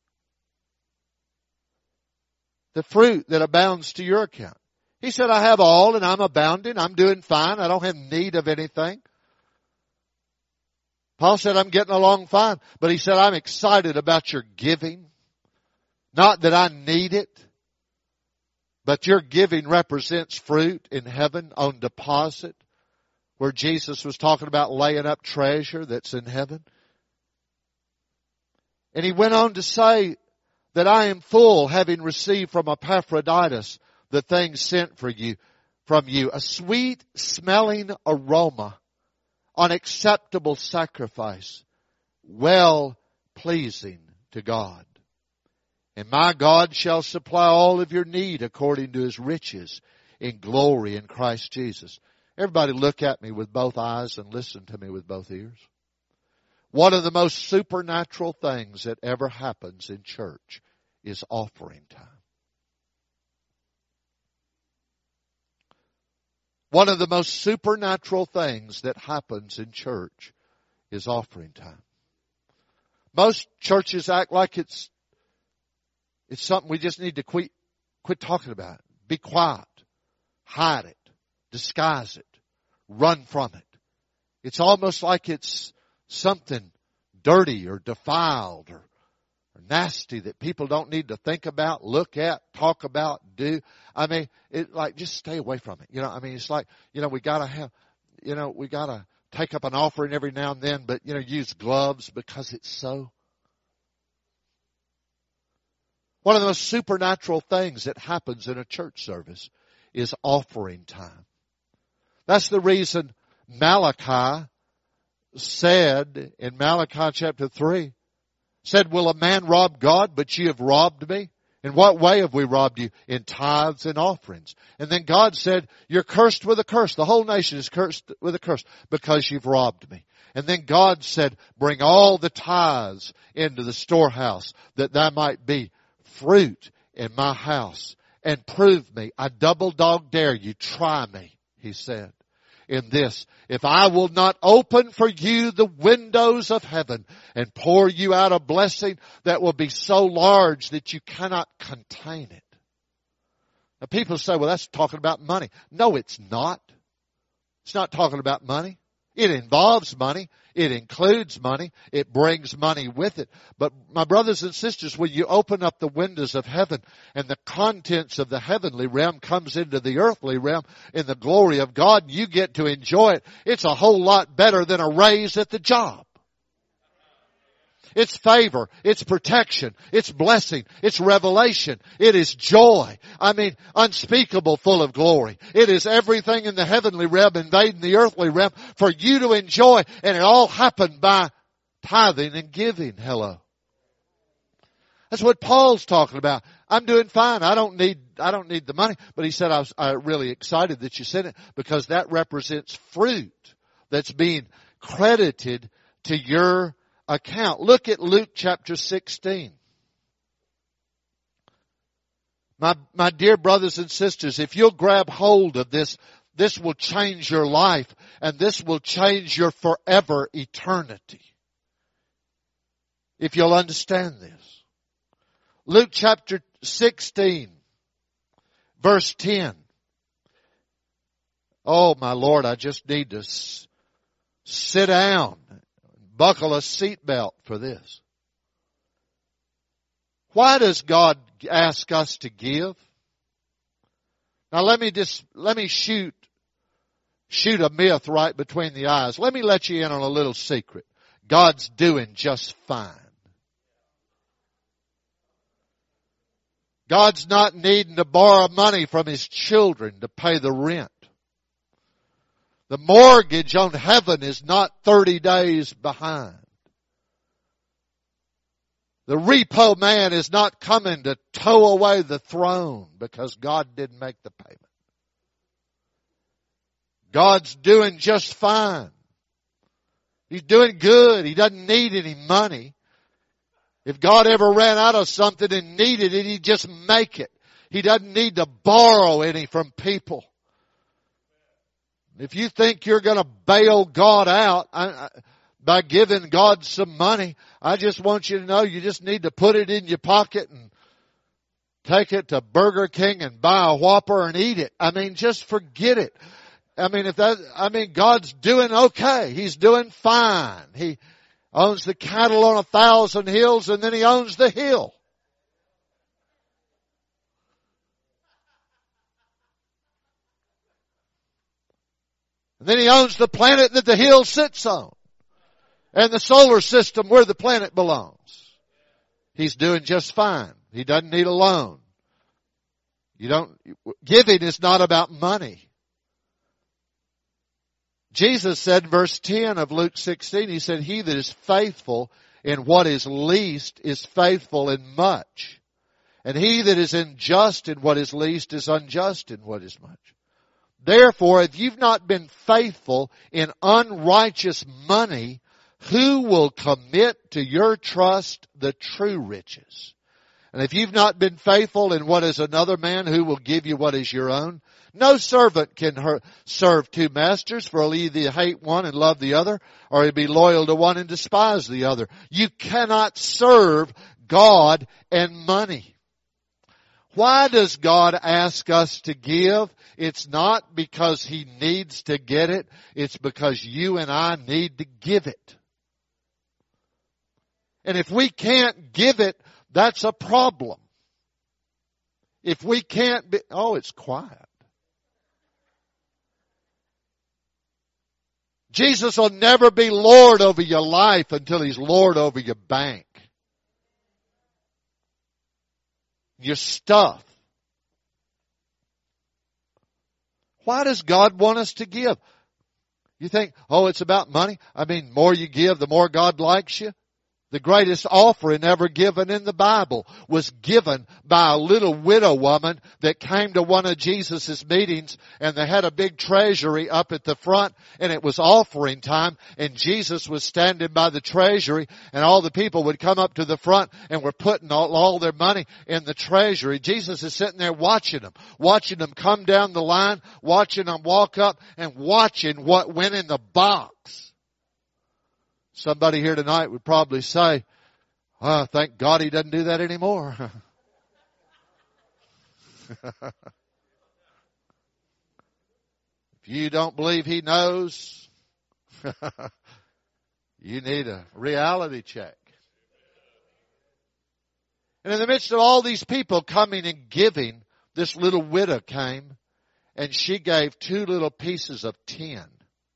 [SPEAKER 3] The fruit that abounds to your account. He said, "I have all and I'm abounding. I'm doing fine. I don't have need of anything." Paul said, "I'm getting along fine." But he said, "I'm excited about your giving. Not that I need it, but your giving represents fruit in heaven on deposit," where Jesus was talking about laying up treasure that's in heaven. And he went on to say that I am full, having received from Epaphroditus the things sent for you, from you, a sweet smelling aroma, an acceptable sacrifice, well pleasing to God. And my God shall supply all of your need according to his riches in glory in Christ Jesus. Everybody look at me with both eyes and listen to me with both ears. One of the most supernatural things that ever happens in church is offering time. One of the most supernatural things that happens in church is offering time. Most churches act like it's it's something we just need to quit, quit talking about. Be quiet. Hide it. Disguise it. Run from it. It's almost like it's something dirty or defiled or, or nasty that people don't need to think about, look at, talk about, do. I mean, it like just stay away from it. You know, I mean, it's like, you know, we gotta have, you know, we gotta take up an offering every now and then, but you know, use gloves because it's so. One of the most supernatural things that happens in a church service is offering time. That's the reason Malachi said in Malachi chapter three, said, "Will a man rob God, but ye have robbed me? In what way have we robbed you? In tithes and offerings." And then God said, "You're cursed with a curse. The whole nation is cursed with a curse because you've robbed me." And then God said, "Bring all the tithes into the storehouse, that there might be fruit in my house, and prove me. I double dog dare you. Try me," he said, "in this. If I will not open for you the windows of heaven and pour you out a blessing that will be so large that you cannot contain it." Now people say, "Well, that's talking about money." No, it's not. It's not talking about money. It involves money. It includes money. It brings money with it. But my brothers and sisters, when you open up the windows of heaven and the contents of the heavenly realm comes into the earthly realm in the glory of God, you get to enjoy it. It's a whole lot better than a raise at the job. It's favor. It's protection. It's blessing. It's revelation. It is joy. I mean, unspeakable, full of glory. It is everything in the heavenly realm invading the earthly realm for you to enjoy. And it all happened by tithing and giving. Hello. That's what Paul's talking about. I'm doing fine. I don't need, I don't need the money. But he said, I was I'm really excited that you sent it because that represents fruit that's being credited to your account. Look at Luke chapter sixteen. My, my dear brothers and sisters, if you'll grab hold of this, this will change your life. and this will change your forever eternity. If you'll understand this. Luke chapter sixteen, verse ten. Oh, my Lord, I just need to s- sit down, buckle a seatbelt for this. Why does God ask us to give? Now let me just, let me shoot, shoot a myth right between the eyes. Let me let you in on a little secret. God's doing just fine. God's not needing to borrow money from His children to pay the rent. The mortgage on heaven is not thirty days behind. The repo man is not coming to tow away the throne because God didn't make the payment. God's doing just fine. He's doing good. He doesn't need any money. If God ever ran out of something and needed it, He'd just make it. He doesn't need to borrow any from people. If you think you're going to bail God out I, I, by giving God some money, I just want you to know you just need to put it in your pocket and take it to Burger King and buy a Whopper and eat it. I mean, just forget it. I mean, if that, I mean, God's doing okay. He's doing fine. He owns the cattle on a thousand hills, and then He owns the hill. And then He owns the planet that the hill sits on. And the solar system where the planet belongs. He's doing just fine. He doesn't need a loan. You don't, giving is not about money. Jesus said in verse ten of Luke sixteen, He said, He that is faithful in what is least is faithful in much. And he that is unjust in what is least is unjust in what is much. Therefore, if you've not been faithful in unrighteous money, who will commit to your trust the true riches? And if you've not been faithful in what is another man, who will give you what is your own? No servant can serve two masters, for he'll either hate one and love the other, or he'll be loyal to one and despise the other. You cannot serve God and money. Why does God ask us to give? It's not because He needs to get it. It's because you and I need to give it. And if we can't give it, that's a problem. If we can't be, oh, it's quiet. Jesus will never be Lord over your life until He's Lord over your bank. Your stuff. Why does God want us to give? You think, oh, it's about money? I mean, more you give, the more God likes you. The greatest offering ever given in the Bible was given by a little widow woman that came to one of Jesus' meetings, and they had a big treasury up at the front, and it was offering time, and Jesus was standing by the treasury, and all the people would come up to the front and were putting all, all their money in the treasury. Jesus is sitting there watching them, watching them come down the line, watching them walk up, and watching what went in the box. Somebody here tonight would probably say, oh, thank God He doesn't do that anymore. If you don't believe He knows, you need a reality check. And in the midst of all these people coming and giving, this little widow came, and she gave two little pieces of tin.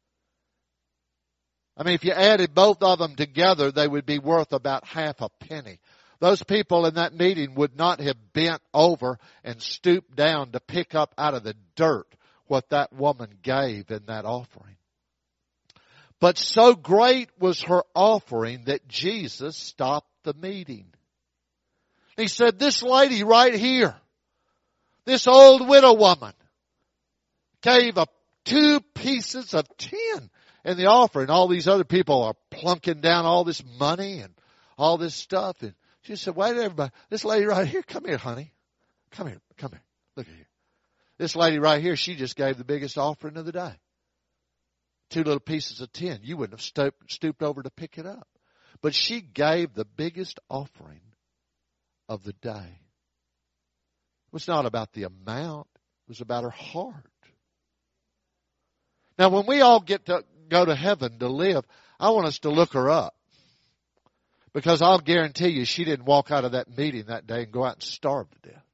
[SPEAKER 3] I mean, if you added both of them together, they would be worth about half a penny. Those people in that meeting would not have bent over and stooped down to pick up out of the dirt what that woman gave in that offering. But so great was her offering that Jesus stopped the meeting. He said, this lady right here, this old widow woman, gave a two pieces of tin in the offering. All these other people are plunking down all this money and all this stuff. And she said, wait, everybody, this lady right here, come here, honey. Come here, come here. Look at here. This lady right here, she just gave the biggest offering of the day. two little pieces of tin, you wouldn't have stooped, stooped over to pick it up. But she gave the biggest offering of the day. It was not about the amount. It was about her heart. Now, when we all get to go to heaven to live, I want us to look her up. Because I'll guarantee you she didn't walk out of that meeting that day and go out and starve to death.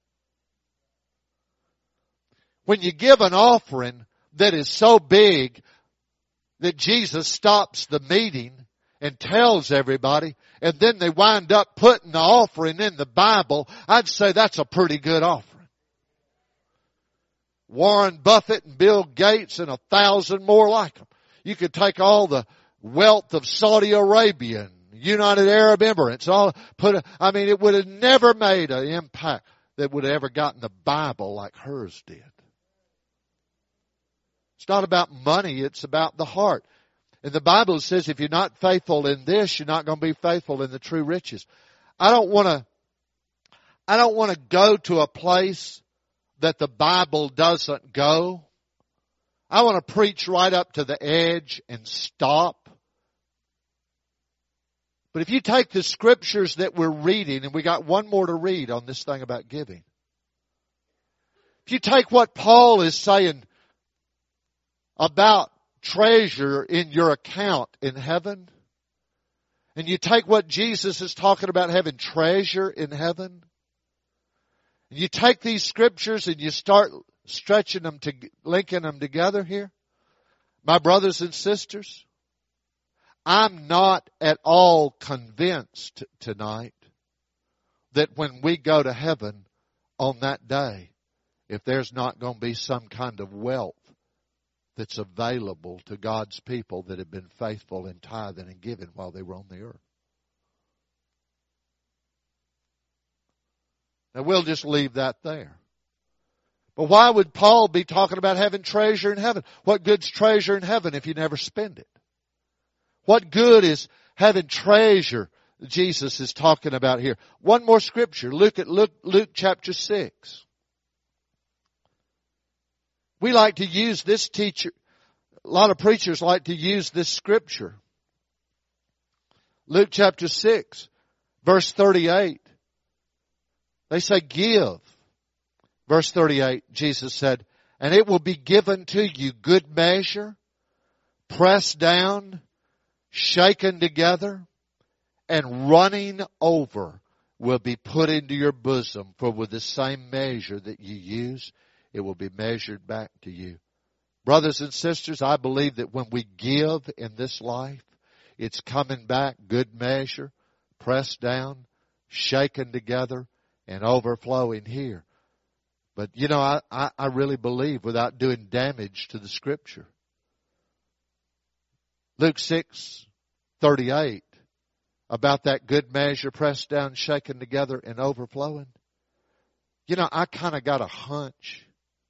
[SPEAKER 3] When you give an offering that is so big that Jesus stops the meeting and tells everybody, and then they wind up putting the offering in the Bible, I'd say that's a pretty good offering. Warren Buffett and Bill Gates and a thousand more like them. You could take all the wealth of Saudi Arabia and United Arab Emirates, all put. A, I mean, it would have never made an impact that would have ever gotten the Bible like hers did. It's not about money; it's about the heart. And the Bible says, if you're not faithful in this, you're not going to be faithful in the true riches. I don't want to. I don't want to go to a place that the Bible doesn't go. I want to preach right up to the edge and stop. But if you take the scriptures that we're reading, and we got one more to read on this thing about giving. If you take what Paul is saying about treasure in your account in heaven, and you take what Jesus is talking about having treasure in heaven, and you take these scriptures and you start stretching them to, linking them together here, my brothers and sisters, I'm not at all convinced tonight that when we go to heaven on that day, if there's not going to be some kind of wealth that's available to God's people that have been faithful in tithing and giving while they were on the earth. Now we'll just leave that there. But why would Paul be talking about having treasure in heaven? What good's treasure in heaven if you never spend it? What good is having treasure Jesus is talking about here? One more scripture. Look at Luke, Luke chapter six. We like to use this teacher, a lot of preachers like to use this scripture. Luke chapter six, verse thirty-eight. They say, give. Verse thirty-eight, Jesus said, and it will be given to you good measure, pressed down, shaken together, and running over will be put into your bosom. For with the same measure that you use, it will be measured back to you. Brothers and sisters, I believe that when we give in this life, it's coming back good measure, pressed down, shaken together, and overflowing here. But, you know, I, I, I really believe without doing damage to the Scripture. Luke six thirty-eight, about that good measure, pressed down, shaken together, and overflowing. You know, I kind of got a hunch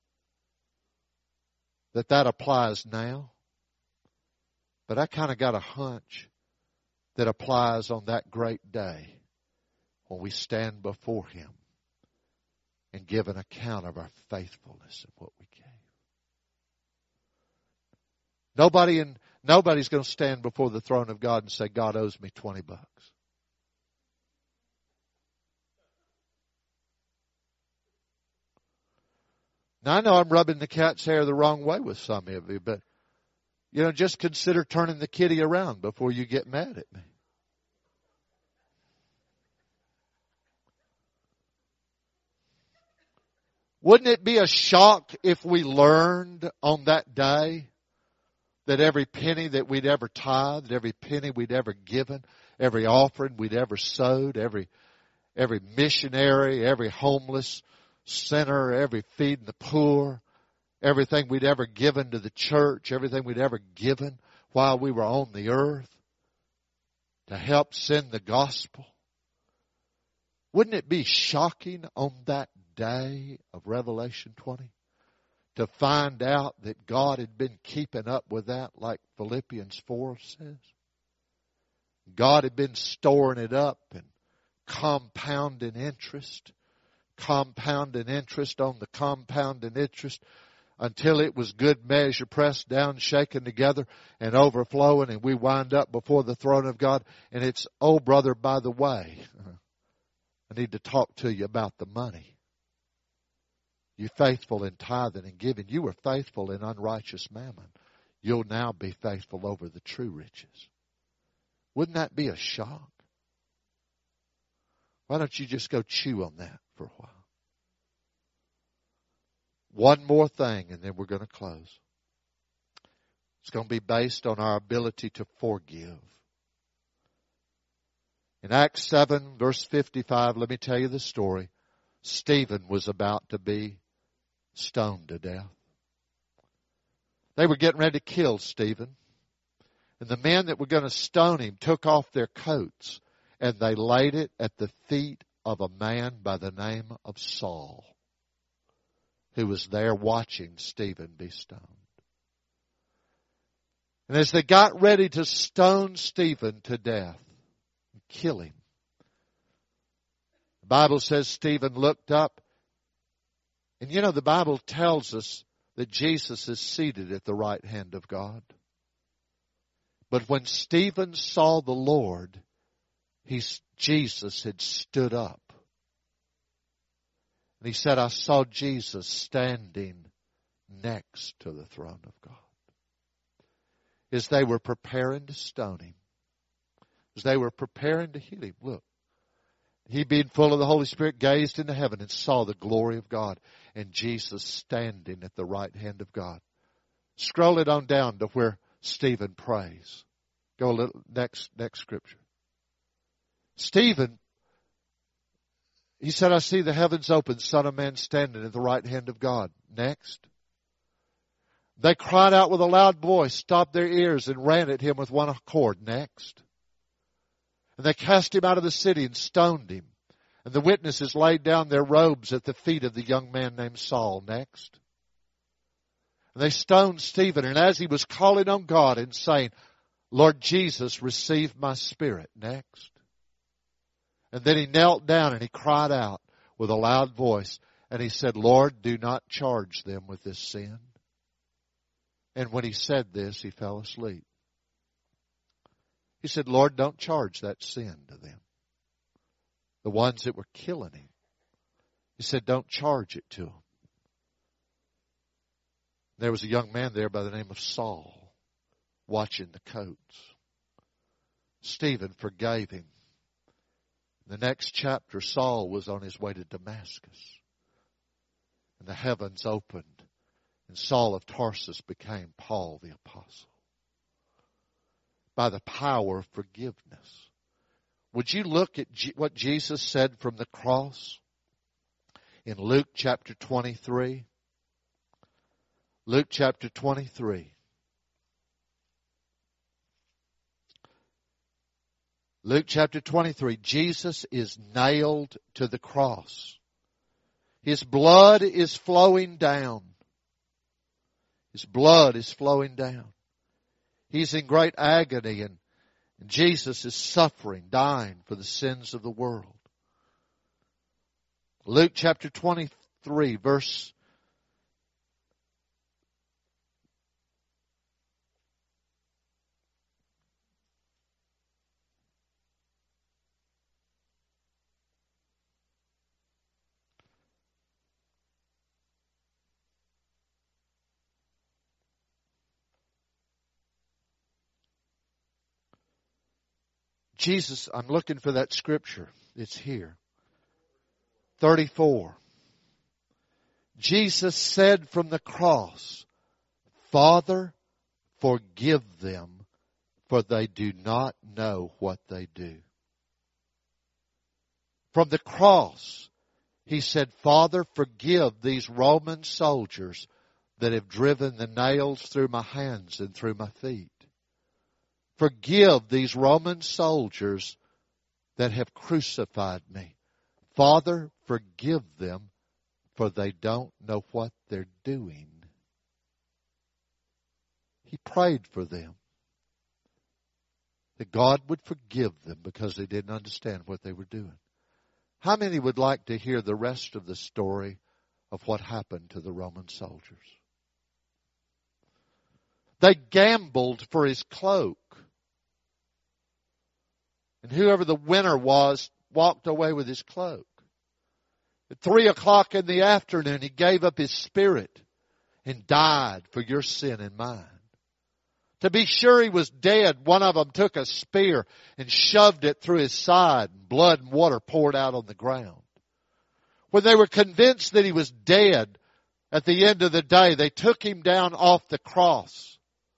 [SPEAKER 3] that that applies now. But I kind of got a hunch that applies on that great day when we stand before Him and give an account of our faithfulness and what we gave. Nobody in, nobody's going to stand before the throne of God and say, God owes me twenty bucks. Now I know I'm rubbing the cat's hair the wrong way with some of you, but you know, just consider turning the kitty around before you get mad at me. Wouldn't it be a shock if we learned on that day that every penny that we'd ever tithed, every penny we'd ever given, every offering we'd ever sowed, every every missionary, every homeless sinner, every feeding the poor, everything we'd ever given to the church, everything we'd ever given while we were on the earth to help send the gospel? Wouldn't it be shocking on that day of Revelation twenty to find out that God had been keeping up with that, like Philippians four says? God had been storing it up and compounding interest, compounding interest on the compounding interest until it was good measure, pressed down, shaken together, and overflowing, and we wind up before the throne of God. And it's, oh brother, by the way, I need to talk to you about the money. You faithful in tithing and giving. You were faithful in unrighteous mammon. You'll now be faithful over the true riches. Wouldn't that be a shock? Why don't you just go chew on that for a while? One more thing, and then we're going to close. It's going to be based on our ability to forgive. In Acts seven, verse fifty-five, let me tell you the story. Stephen was about to be stoned to death. They were getting ready to kill Stephen. And the men that were going to stone him took off their coats and they laid it at the feet of a man by the name of Saul, who was there watching Stephen be stoned. And as they got ready to stone Stephen to death, and kill him, the Bible says Stephen looked up. And you know, the Bible tells us that Jesus is seated at the right hand of God. But when Stephen saw the Lord, he, Jesus had stood up. And he said, I saw Jesus standing next to the throne of God. As they were preparing to stone him, as they were preparing to heal him, look, he being full of the Holy Spirit gazed into heaven and saw the glory of God and Jesus standing at the right hand of God. Scroll it on down to where Stephen prays. Go a little, next, next scripture. Stephen, he said, I see the heavens open, Son of Man standing at the right hand of God. Next. They cried out with a loud voice, stopped their ears, and ran at him with one accord. Next. And they cast him out of the city and stoned him. And the witnesses laid down their robes at the feet of the young man named Saul. Next. And they stoned Stephen, and as he was calling on God and saying, Lord Jesus, receive my spirit. Next. And then he knelt down and he cried out with a loud voice, and he said, Lord, do not charge them with this sin. And when he said this, he fell asleep. He said, Lord, don't charge that sin to them. The ones that were killing him. He said, don't charge it to them. There was a young man there by the name of Saul watching the coats. Stephen forgave him. In the next chapter, Saul was on his way to Damascus. And the heavens opened. And Saul of Tarsus became Paul the Apostle. By the power of forgiveness. Would you look at G- what Jesus said from the cross? In Luke chapter twenty-three. Luke chapter twenty-three. Luke chapter twenty-three. Jesus is nailed to the cross. His blood is flowing down. His blood is flowing down. He's in great agony, and, and Jesus is suffering, dying for the sins of the world. Luke chapter twenty-three, verse Jesus, I'm looking for that scripture. It's here. thirty-four. Jesus said from the cross, Father, forgive them, for they do not know what they do. From the cross, he said, Father, forgive these Roman soldiers that have driven the nails through my hands and through my feet. Forgive these Roman soldiers that have crucified me. Father, forgive them, for they don't know what they're doing. He prayed for them, that God would forgive them because they didn't understand what they were doing. How many would like to hear the rest of the story of what happened to the Roman soldiers? They gambled for his cloak. And whoever the winner was walked away with his cloak. At three o'clock in the afternoon, he gave up his spirit and died for your sin and mine. To be sure he was dead, one of them took a spear and shoved it through his side, and blood and water poured out on the ground. When they were convinced that he was dead, at the end of the day, they took him down off the cross.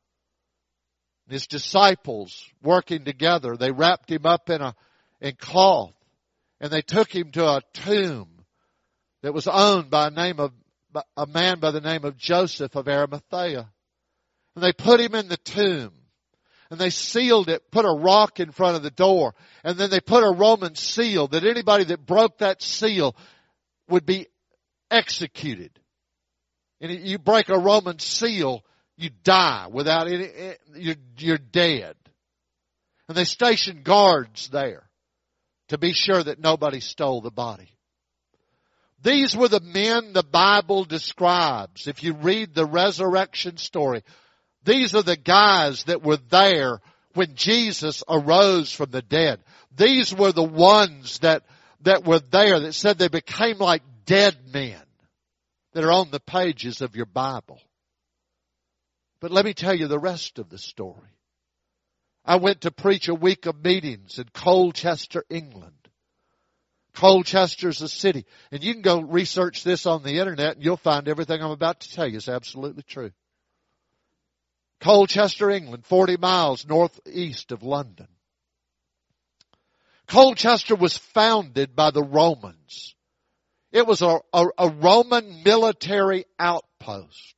[SPEAKER 3] His disciples, working together, they wrapped him up in a in cloth, and they took him to a tomb that was owned by a name of a man by the name of Joseph of Arimathea. And they put him in the tomb, and they sealed it, put a rock in front of the door, and then they put a Roman seal that anybody that broke that seal would be executed. And you break a Roman seal, you die without any, you're, you're dead. And they stationed guards there to be sure that nobody stole the body. These were the men the Bible describes. If you read the resurrection story, these are the guys that were there when Jesus arose from the dead. These were the ones that, that were there that said they became like dead men that are on the pages of your Bible. But let me tell you the rest of the story. I went to preach a week of meetings in Colchester, England. Colchester is a city. And you can go research this on the internet and you'll find everything I'm about to tell you is absolutely true. Colchester, England, forty miles northeast of London. Colchester was founded by the Romans. It was a, a, a Roman military outpost.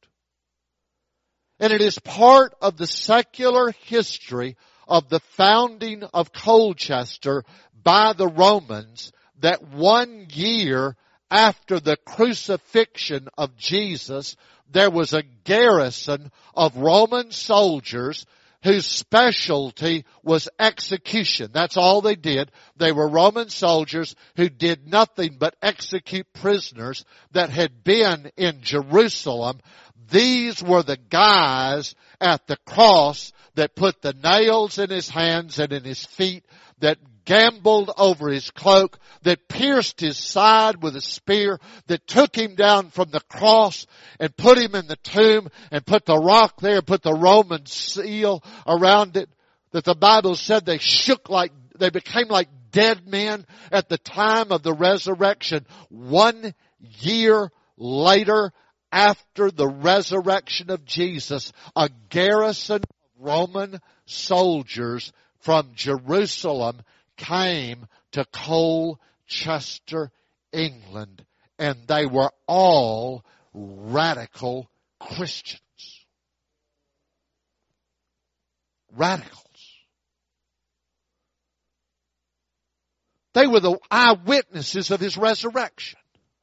[SPEAKER 3] And it is part of the secular history of the founding of Colchester by the Romans, that one year after the crucifixion of Jesus, there was a garrison of Roman soldiers whose specialty was execution. That's all they did. They were Roman soldiers who did nothing but execute prisoners that had been in Jerusalem. These were the guys at the cross that put the nails in his hands and in his feet, that gambled over his cloak, that pierced his side with a spear, that took him down from the cross and put him in the tomb and put the rock there, put the Roman seal around it, that the Bible said they shook like, they became like dead men at the time of the resurrection. One year later, after the resurrection of Jesus, a garrison of Roman soldiers from Jerusalem came to Colchester, England, and they were all radical Christians. Radicals. They were the eyewitnesses of his resurrection.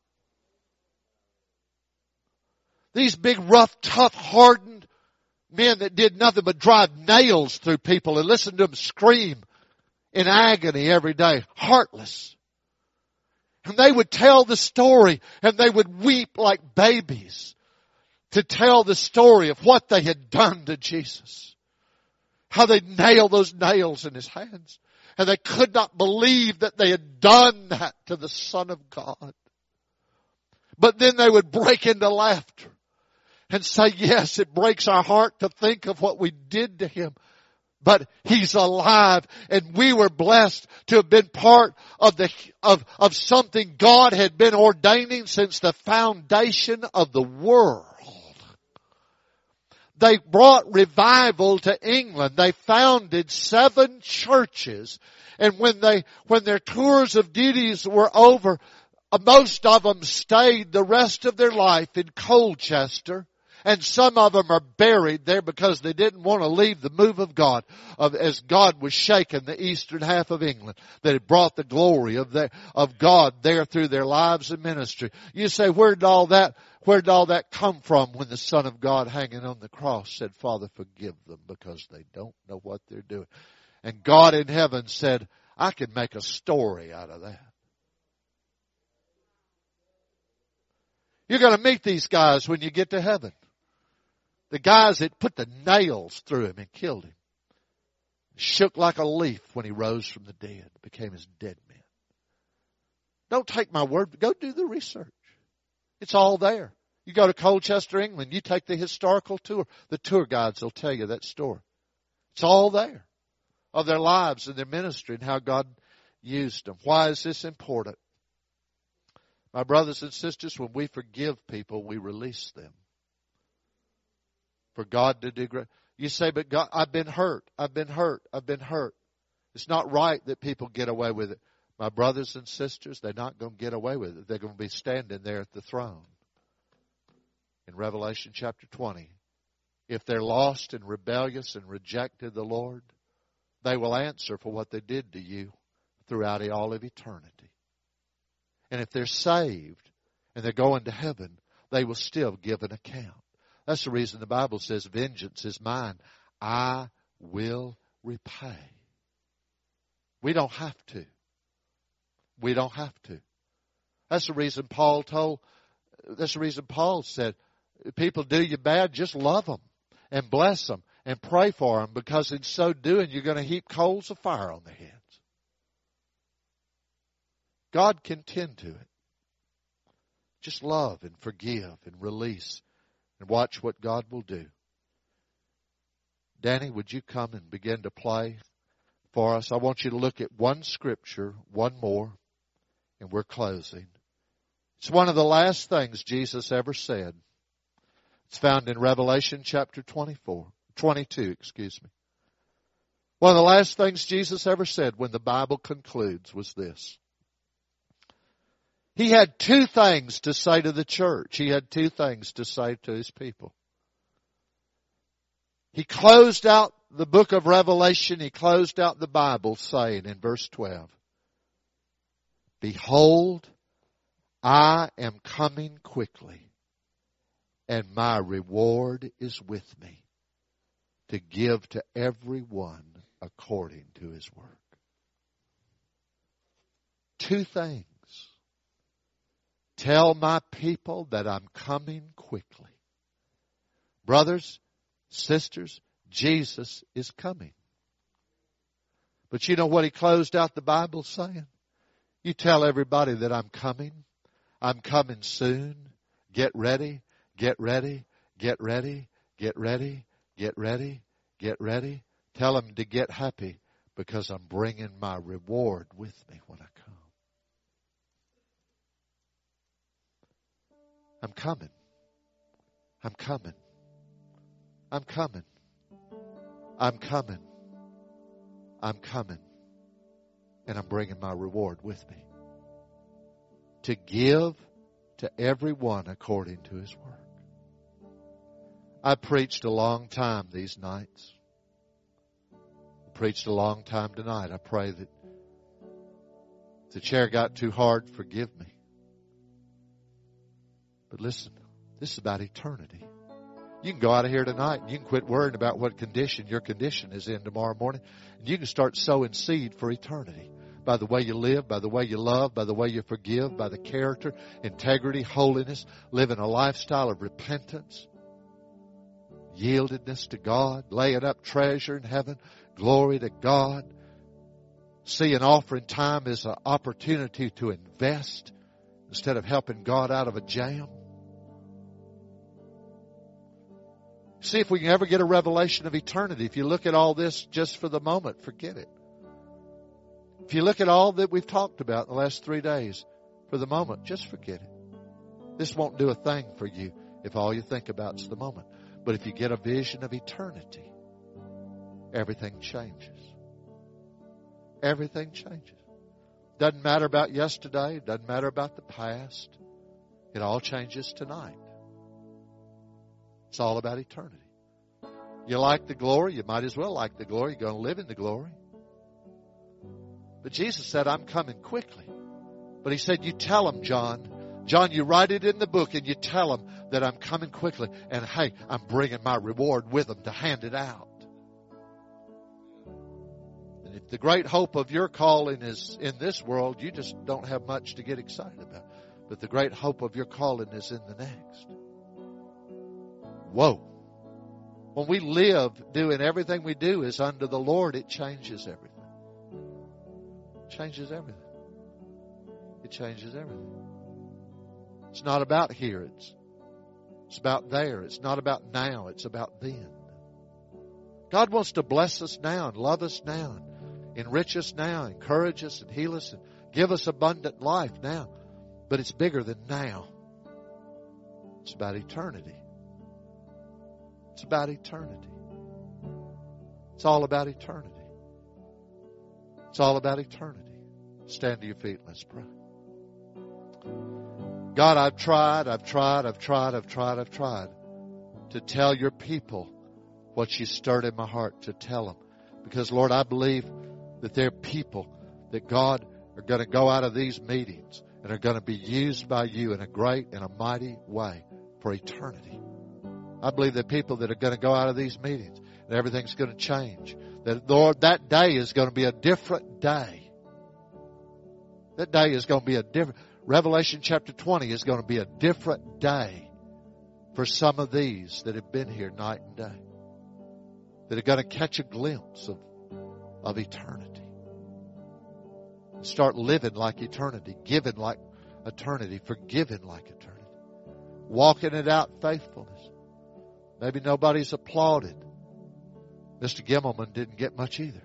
[SPEAKER 3] These big, rough, tough, hardened men that did nothing but drive nails through people and listen to them scream in agony every day, heartless. And they would tell the story and they would weep like babies to tell the story of what they had done to Jesus. How they nailed those nails in his hands. And they could not believe that they had done that to the Son of God. But then they would break into laughter and say, yes, it breaks our heart to think of what we did to him. But he's alive, and we were blessed to have been part of the of, of something God had been ordaining since the foundation of the world. They brought revival to England. They founded seven churches, and when they when their tours of duties were over, most of them stayed the rest of their life in Colchester. And some of them are buried there because they didn't want to leave the move of God, of, as God was shaking the eastern half of England, that had brought the glory of their, of God there through their lives and ministry. You say, where did all that, where did all that come from when the Son of God hanging on the cross said, Father, forgive them because they don't know what they're doing. And God in heaven said, I can make a story out of that. You're going to meet these guys when you get to heaven. The guys that put the nails through him and killed him shook like a leaf when he rose from the dead, became as dead men. Don't take my word. Go do the research. It's all there. You go to Colchester, England, you take the historical tour. The tour guides will tell you that story. It's all there of their lives and their ministry and how God used them. Why is this important? My brothers and sisters, when we forgive people, we release them. For God to do great. You say, but God, I've been hurt. I've been hurt. I've been hurt. It's not right that people get away with it. My brothers and sisters, they're not going to get away with it. They're going to be standing there at the throne. In Revelation chapter twenty, if they're lost and rebellious and rejected the Lord, they will answer for what they did to you throughout all of eternity. And if they're saved and they're going to heaven, they will still give an account. That's the reason the Bible says, vengeance is mine. I will repay. We don't have to. We don't have to. That's the reason Paul told, that's the reason Paul said, if people do you bad, just love them and bless them and pray for them, because in so doing, you're going to heap coals of fire on their heads. God can tend to it. Just love and forgive and release and watch what God will do. Danny, would you come and begin to play for us? I want you to look at one scripture, one more, and we're closing. It's one of the last things Jesus ever said. It's found in Revelation chapter twenty-four, twenty-two, excuse me. One of the last things Jesus ever said when the Bible concludes was this. He had two things to say to the church. He had two things to say to his people. He closed out the book of Revelation. He closed out the Bible saying in verse twelve, behold, I am coming quickly, and my reward is with me to give to everyone according to his work. Two things. Tell my people that I'm coming quickly. Brothers, sisters, Jesus is coming. But you know what he closed out the Bible saying? You tell everybody that I'm coming. I'm coming soon. Get ready, get ready, get ready, get ready, get ready, get ready. Tell them to get happy because I'm bringing my reward with me when I come. I'm coming. I'm coming. I'm coming. I'm coming. I'm coming. And I'm bringing my reward with me. To give to everyone according to his work. I preached a long time these nights. I preached a long time tonight. I pray that if the chair got too hard, forgive me. But listen, this is about eternity. You can go out of here tonight and you can quit worrying about what condition your condition is in tomorrow morning. And you can start sowing seed for eternity. By the way you live, by the way you love, by the way you forgive, by the character, integrity, holiness, living a lifestyle of repentance, yieldedness to God, laying up treasure in heaven, glory to God. See an offering time as an opportunity to invest instead of helping God out of a jam. See if we can ever get a revelation of eternity. If you look at all this just for the moment, forget it. If you look at all that we've talked about in the last three days, for the moment, just forget it. This won't do a thing for you if all you think about is the moment. But if you get a vision of eternity, everything changes. Everything changes. Doesn't matter about yesterday. Doesn't matter about the past. It all changes tonight. It's all about eternity. You like the glory, you might as well like the glory. You're going to live in the glory. But Jesus said, I'm coming quickly. But he said, you tell them, John. John, you write it in the book and you tell them that I'm coming quickly. And hey, I'm bringing my reward with them to hand it out. And if the great hope of your calling is in this world, you just don't have much to get excited about. But the great hope of your calling is in the next. Whoa. When we live doing everything we do is under the Lord, it changes everything. It changes everything. It changes everything. It's not about here. It's, it's about there. It's not about now. It's about then. God wants to bless us now and love us now and enrich us now, encourage us and heal us and give us abundant life now. But it's bigger than now. It's about eternity. It's about eternity. It's all about eternity. It's all about eternity. Stand to your feet. Let's pray. God, I've tried, I've tried, I've tried, I've tried, I've tried to tell your people what you stirred in my heart to tell them. Because, Lord, I believe that there are people that God are going to go out of these meetings and are going to be used by you in a great and a mighty way for eternity. I believe that people that are going to go out of these meetings and everything's going to change. That, Lord, that day is going to be a different day. That day is going to be a different... Revelation chapter twenty is going to be a different day for some of these that have been here night and day. That are going to catch a glimpse of, of eternity. Start living like eternity, giving like eternity, forgiving like eternity. Walking it out faithfulness. Maybe nobody's applauded. Mister Gimmelman didn't get much either.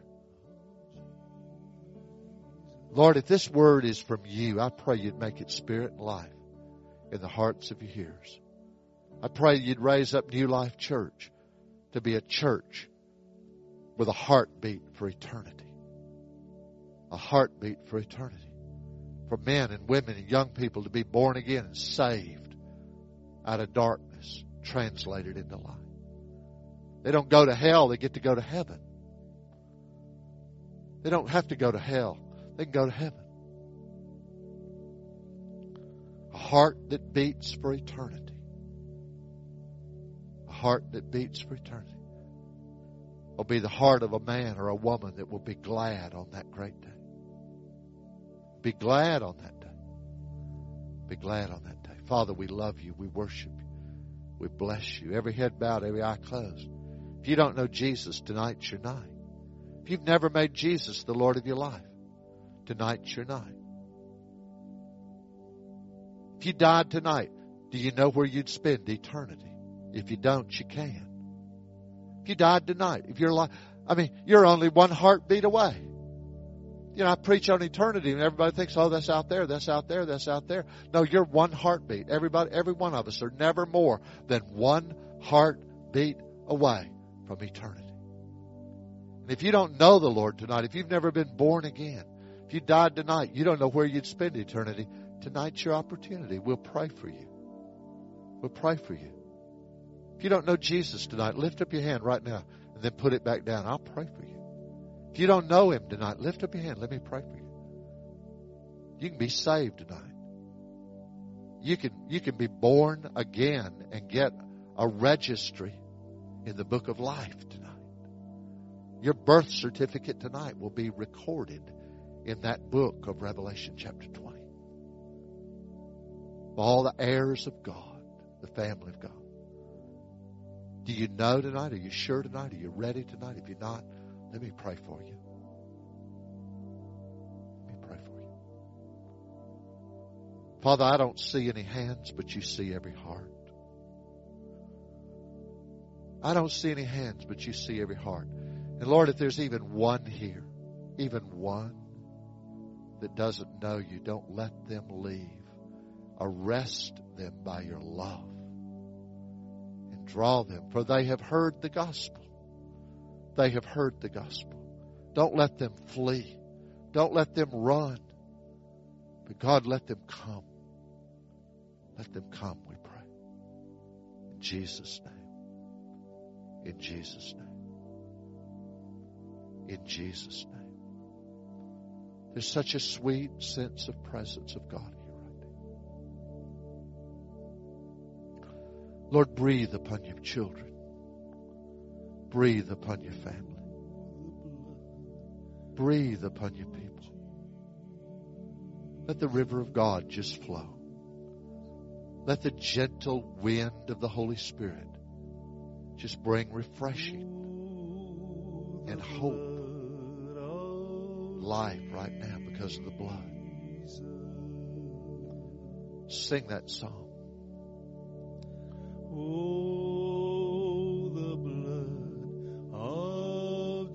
[SPEAKER 3] Lord, if this word is from you, I pray you'd make it spirit and life in the hearts of your hearers. I pray you'd raise up New Life Church to be a church with a heartbeat for eternity. A heartbeat for eternity. For men and women and young people to be born again and saved out of darkness, translated into light. They don't go to hell, they get to go to heaven. They don't have to go to hell. They can go to heaven. A heart that beats for eternity. A heart that beats for eternity will be the heart of a man or a woman that will be glad on that great day. Be glad on that day. Be glad on that day. Father, we love you. We worship you. We bless you. Every head bowed, every eye closed. If you don't know Jesus, tonight's your night. If you've never made Jesus the Lord of your life, tonight's your night. If you died tonight, do you know where you'd spend eternity? If you don't, you can. If you died tonight, if you're like, I mean, you're only one heartbeat away. You know, I preach on eternity and everybody thinks, oh, that's out there, that's out there, that's out there. No, you're one heartbeat. Everybody, every one of us are never more than one heartbeat away from eternity. And if you don't know the Lord tonight, if you've never been born again, if you died tonight, you don't know where you'd spend eternity. Tonight's your opportunity. We'll pray for you. We'll pray for you. If you don't know Jesus tonight, lift up your hand right now and then put it back down. I'll pray for you. If you don't know him tonight, lift up your hand. Let me pray for you. You can be saved tonight. You can, you can be born again and get a registry in the book of life tonight. Your birth certificate tonight will be recorded in that book of Revelation chapter twenty. All the heirs of God, the family of God. Do you know tonight? Are you sure tonight? Are you ready tonight? If you're not, let me pray for you. Let me pray for you. Father, I don't see any hands, but you see every heart. I don't see any hands, but you see every heart. And Lord, if there's even one here, even one that doesn't know you, don't let them leave. Arrest them by your love and draw them, for they have heard the gospel. They have heard the gospel. Don't let them flee. Don't let them run. But God, let them come. Let them come, we pray. In Jesus' name. In Jesus' name. In Jesus' name. There's such a sweet sense of presence of God here right now. Lord, breathe upon your children. Breathe upon your family. Breathe upon your people. Let the river of God just flow. Let the gentle wind of the Holy Spirit just bring refreshing and hope, life right now because of the blood. Sing that song.
[SPEAKER 2] Oh, the blood of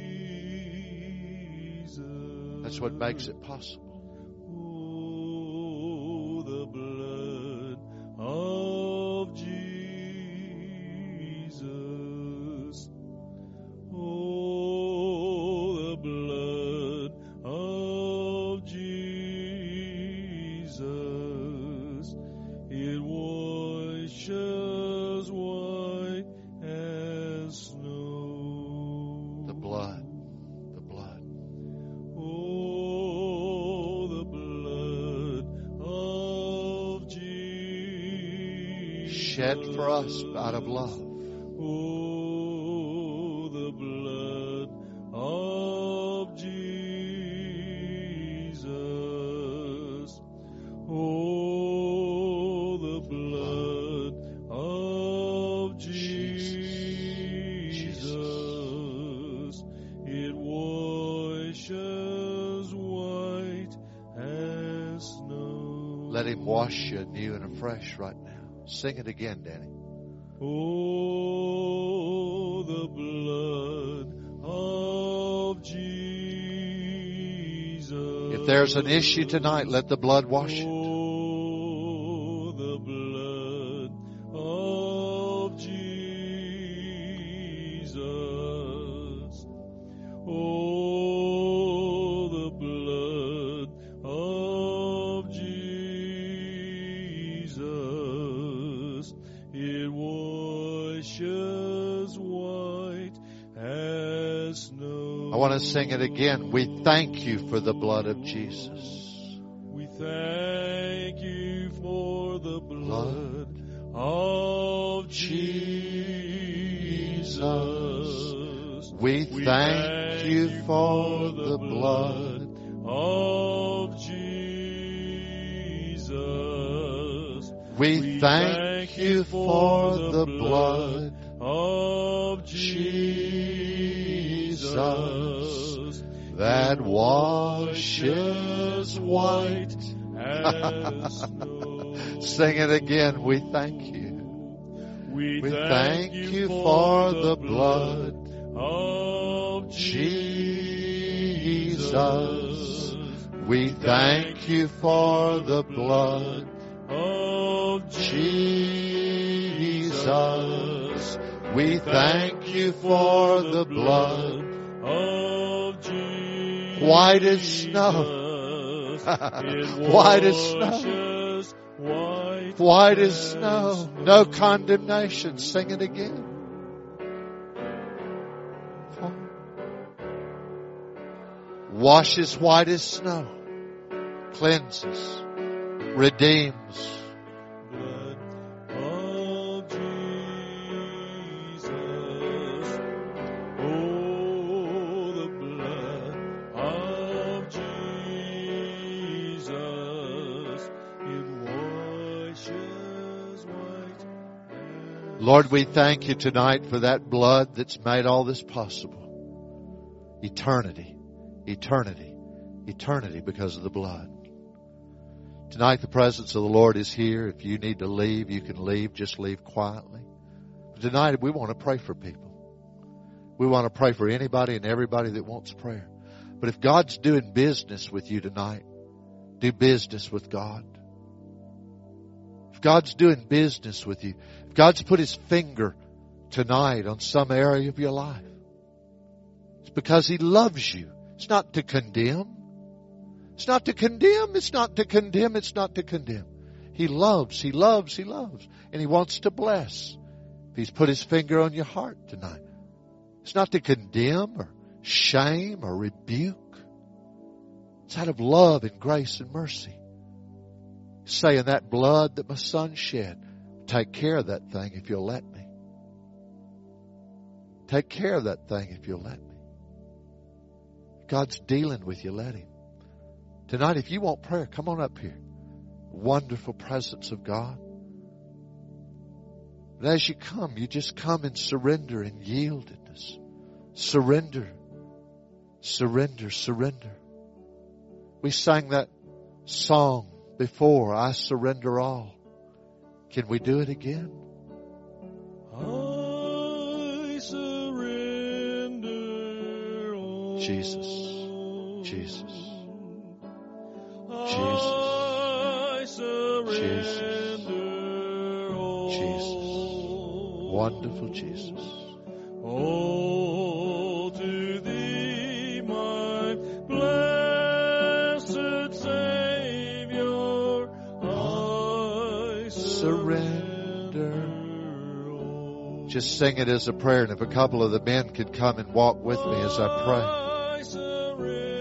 [SPEAKER 2] Jesus.
[SPEAKER 3] That's what makes it possible.
[SPEAKER 2] Oh, the blood of Jesus. Oh, the blood of Jesus. It washes white as snow.
[SPEAKER 3] The blood. The blood.
[SPEAKER 2] Oh, the blood of Jesus.
[SPEAKER 3] Shed for us out of love.
[SPEAKER 2] Oh, the blood of Jesus. Oh, the blood of Jesus. It washes white as snow.
[SPEAKER 3] Let Him wash you anew and afresh right now. Sing it again, Danny.
[SPEAKER 2] Oh, the blood of Jesus.
[SPEAKER 3] If there's an issue tonight, let the blood wash it.
[SPEAKER 2] Oh, the blood of Jesus. Oh, the blood of Jesus. It washes white as snow.
[SPEAKER 3] I want to sing it again. We thank you for the blood of Jesus.
[SPEAKER 2] We thank you for the blood of Jesus.
[SPEAKER 3] We thank you for the blood
[SPEAKER 2] of Jesus.
[SPEAKER 3] We thank you for the blood
[SPEAKER 2] of Jesus
[SPEAKER 3] that washes white
[SPEAKER 2] as snow.
[SPEAKER 3] Sing it again. We thank you.
[SPEAKER 2] We,
[SPEAKER 3] We thank you for the blood
[SPEAKER 2] of
[SPEAKER 3] Jesus. We thank you for the blood
[SPEAKER 2] of
[SPEAKER 3] Jesus. We thank you for the blood
[SPEAKER 2] of Jesus.
[SPEAKER 3] white as snow. White as snow.
[SPEAKER 2] White,
[SPEAKER 3] White as snow. No condemnation. Sing it again. Washes white as snow. Cleanses. Redeems.
[SPEAKER 2] blood of Jesus. Oh, the blood of Jesus. It washes white.
[SPEAKER 3] Lord, we thank you tonight for that blood that's made all this possible. Eternity, eternity, eternity because of the blood. Tonight the presence of the Lord is here. If you need to leave, you can leave. Just leave quietly. But tonight we want to pray for people. We want to pray for anybody and everybody that wants prayer. But if God's doing business with you tonight, do business with God. If God's doing business with you, if God's put His finger tonight on some area of your life, it's because He loves you. It's not to condemn. It's not to condemn. It's not to condemn. It's not to condemn. He loves. He loves. He loves. And He wants to bless. If He's put His finger on your heart tonight, it's not to condemn or shame or rebuke. It's out of love and grace and mercy. Saying that blood that my son shed, take care of that thing if you'll let me. Take care of that thing if you'll let me. God's dealing with you, let Him. Tonight, if you want prayer, come on up here. Wonderful presence of God. But as you come, you just come in surrender and yieldedness. Surrender. Surrender, surrender. We sang that song before, I surrender all. Can we do it again?
[SPEAKER 4] I surrender all.
[SPEAKER 3] Jesus, Jesus,
[SPEAKER 4] Jesus. I surrender all.
[SPEAKER 3] Jesus, wonderful Jesus.
[SPEAKER 4] Oh, to Thee, my blessed Savior, I
[SPEAKER 3] surrender. Just sing it as a prayer, and if a couple of the men could come and walk with me as I pray.
[SPEAKER 4] I surrender.